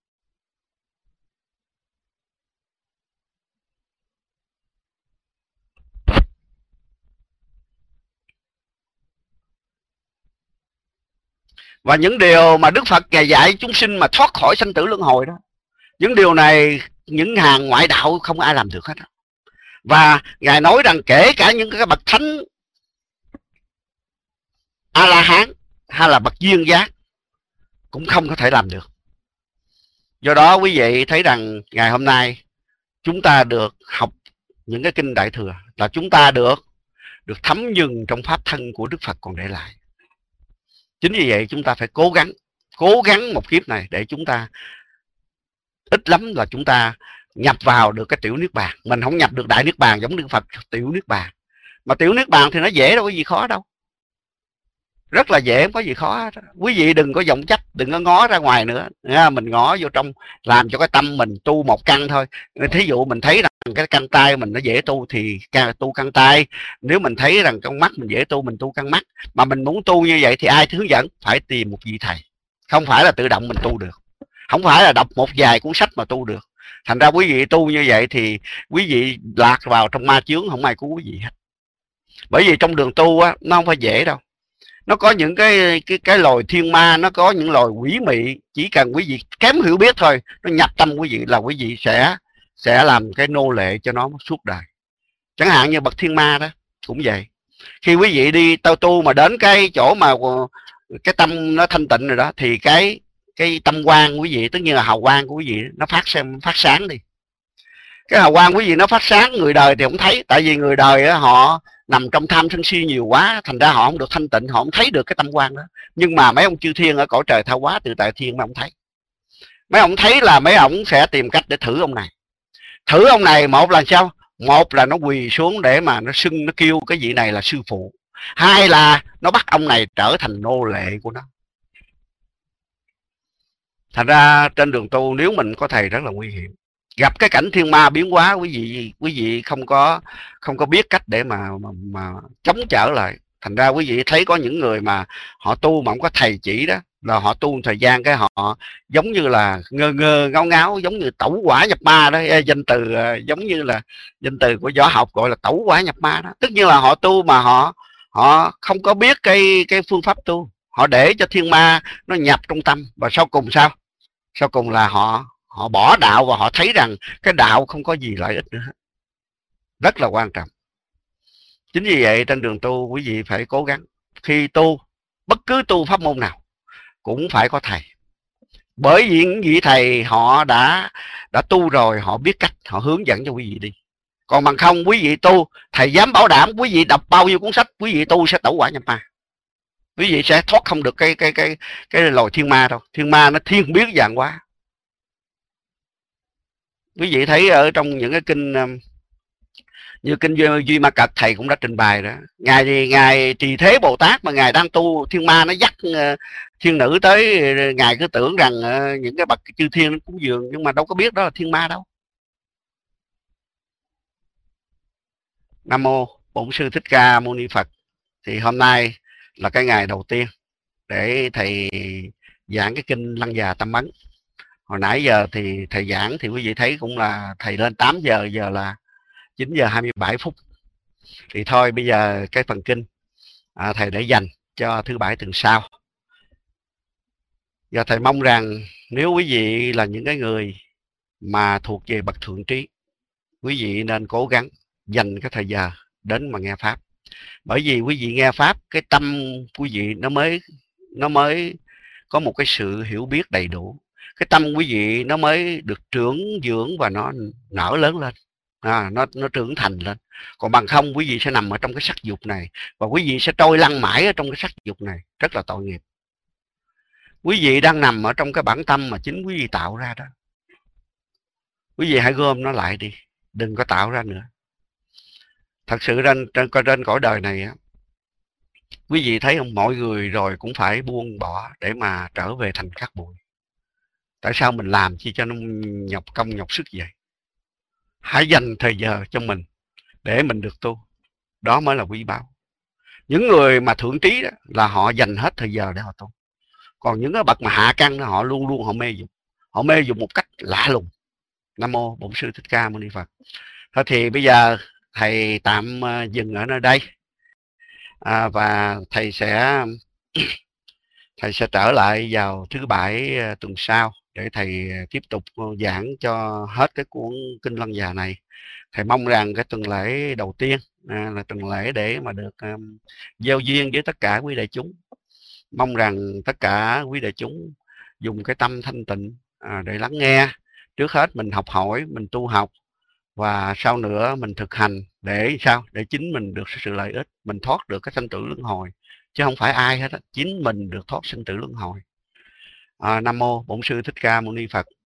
Và những điều mà Đức Phật Ngài dạy chúng sinh mà thoát khỏi sanh tử luân hồi đó, những điều này những hàng ngoại đạo không ai làm được hết. Và Ngài nói rằng kể cả những cái bậc thánh A-la-hán hay là bậc duyên giác cũng không có thể làm được. Do đó quý vị thấy rằng ngày hôm nay chúng ta được học những cái kinh Đại Thừa là chúng ta được được thấm nhuần trong pháp thân của Đức Phật còn để lại. Chính vì vậy chúng ta phải cố gắng, cố gắng một kiếp này để chúng ta ít lắm là chúng ta nhập vào được cái tiểu Niết Bàn. Mình không nhập được đại Niết Bàn giống Đức Phật tiểu Niết Bàn. Mà tiểu Niết Bàn thì nó dễ đâu có gì khó đâu. Rất là dễ, không có gì khó. Quý vị đừng có vọng chấp, đừng có ngó ra ngoài nữa. Mình ngó vô trong, làm cho cái tâm mình tu một căn thôi. Thí dụ mình thấy rằng cái căn tay mình nó dễ tu thì tu căn tay. Nếu mình thấy rằng con mắt mình dễ tu, mình tu căn mắt. Mà mình muốn tu như vậy thì ai hướng dẫn? Phải tìm một vị thầy. Không phải là tự động mình tu được. Không phải là đọc một vài cuốn sách mà tu được. Thành ra quý vị tu như vậy thì quý vị lạc vào trong ma chướng, không ai cứu quý vị hết. Bởi vì trong đường tu á, nó không phải dễ đâu. Nó có những cái cái cái loài thiên ma, nó có những loài quỷ mị, chỉ cần quý vị kém hiểu biết thôi, nó nhập tâm quý vị là quý vị sẽ sẽ làm cái nô lệ cho nó suốt đời. Chẳng hạn như bậc thiên ma đó cũng vậy. Khi quý vị đi tao tu mà đến cái chỗ mà cái tâm nó thanh tịnh rồi đó thì cái cái tâm quang quý vị, tất nhiên là hào quang của quý vị nó phát xem phát sáng đi. Cái hào quang quý vị nó phát sáng, người đời thì không thấy, tại vì người đời á, họ nằm trong tham sân si nhiều quá, thành ra họ không được thanh tịnh, họ không thấy được cái tâm quang đó. Nhưng mà mấy ông chư thiên ở cõi trời tha hóa tự tại thiên mấy ông thấy. Mấy ông thấy là mấy ông sẽ tìm cách để thử ông này. Thử ông này một là sao? Một là nó quỳ xuống để mà nó xưng, nó kêu cái vị này là sư phụ. Hai là nó bắt ông này trở thành nô lệ của nó. Thành ra trên đường tu nếu mình có thầy rất là nguy hiểm. Gặp cái cảnh thiên ma biến hóa, quý vị quý vị không có không có biết cách để mà mà, mà chống chở lại. Thành ra quý vị thấy có những người mà họ tu mà không có thầy chỉ đó, là họ tu một thời gian cái họ giống như là ngơ ngơ ngáo ngáo, giống như tẩu hỏa nhập ma đó. Danh từ giống như là danh từ của võ học gọi là tẩu hỏa nhập ma đó. Tức như là họ tu mà họ họ không có biết cái cái phương pháp tu, họ để cho thiên ma nó nhập trong tâm, và sau cùng sao? Sau cùng là họ họ bỏ đạo và họ thấy rằng cái đạo không có gì lợi ích nữa. Rất là quan trọng. Chính vì vậy trên đường tu quý vị phải cố gắng. Khi tu, bất cứ tu pháp môn nào cũng phải có thầy. Bởi vì những vị thầy họ đã đã tu rồi, họ biết cách, họ hướng dẫn cho quý vị đi. Còn bằng không quý vị tu, thầy dám bảo đảm quý vị đọc bao nhiêu cuốn sách, quý vị tu sẽ tẩu hỏa nhập ma. Quý vị sẽ thoát không được cái cái cái cái loài thiên ma đâu. Thiên ma nó thiên biết dạng quá. Quý vị thấy ở trong những cái kinh như kinh Duy Ma Cật, thầy cũng đã trình bày đó. Ngài thì ngài Trì Thế Bồ Tát mà ngài đang tu, thiên ma nó dắt thiên nữ tới, ngài cứ tưởng rằng những cái bậc chư thiên nó cúng dường, nhưng mà đâu có biết đó là thiên ma đâu. Nam mô Bổn Sư Thích Ca Mâu Ni Phật. Thì hôm nay là cái ngày đầu tiên để thầy giảng cái kinh Lăng Già Tâm Ấn. Hồi nãy giờ thì thầy giảng thì quý vị thấy cũng là thầy lên tám giờ, giờ là chín giờ hai mươi bảy phút. Thì thôi bây giờ cái phần kinh à, thầy để dành cho thứ bảy tuần sau. Giờ thầy mong rằng nếu quý vị là những cái người mà thuộc về bậc thượng trí, quý vị nên cố gắng dành cái thời giờ đến mà nghe pháp. Bởi vì quý vị nghe pháp, cái tâm quý vị nó mới nó mới có một cái sự hiểu biết đầy đủ. Cái tâm quý vị nó mới được trưởng dưỡng và nó nở lớn lên, à, nó nó trưởng thành lên. Còn bằng không quý vị sẽ nằm ở trong cái sắc dục này, và quý vị sẽ trôi lăn mãi ở trong cái sắc dục này, rất là tội nghiệp. Quý vị đang nằm ở trong cái bản tâm mà chính quý vị tạo ra đó. Quý vị hãy gom nó lại đi, đừng có tạo ra nữa. Thật sự trên trên, trên cõi đời này á, quý vị thấy không, mọi người rồi cũng phải buông bỏ để mà trở về thành cát bụi. Tại sao mình làm chi cho nó nhọc công nhọc sức vậy? Hãy dành thời giờ cho mình để mình được tu, đó mới là quý báu. Những người mà thượng trí đó là họ dành hết thời giờ để họ tu. Còn những cái bậc mà hạ căn đó, họ luôn luôn họ mê dục. Họ mê dục một cách lạ lùng. Nam mô Bổn Sư Thích Ca Mâu Ni Phật. Thôi thì bây giờ thầy tạm dừng ở nơi đây, à, và thầy sẽ thầy sẽ trở lại vào thứ bảy tuần sau để thầy tiếp tục giảng cho hết cái cuốn Kinh Lăng Già này. Thầy mong rằng cái tuần lễ đầu tiên à, là tuần lễ để mà được um, giao duyên với tất cả quý đại chúng. Mong rằng tất cả quý đại chúng dùng cái tâm thanh tịnh à, để lắng nghe. Trước hết mình học hỏi, mình tu học, và sau nữa mình thực hành để sao? Để chính mình được sự lợi ích, mình thoát được cái sanh tử luân hồi, chứ không phải ai hết á, chính mình được thoát sinh tử luân hồi. À, Nam mô Bổn Sư Thích Ca Mâu Ni Phật.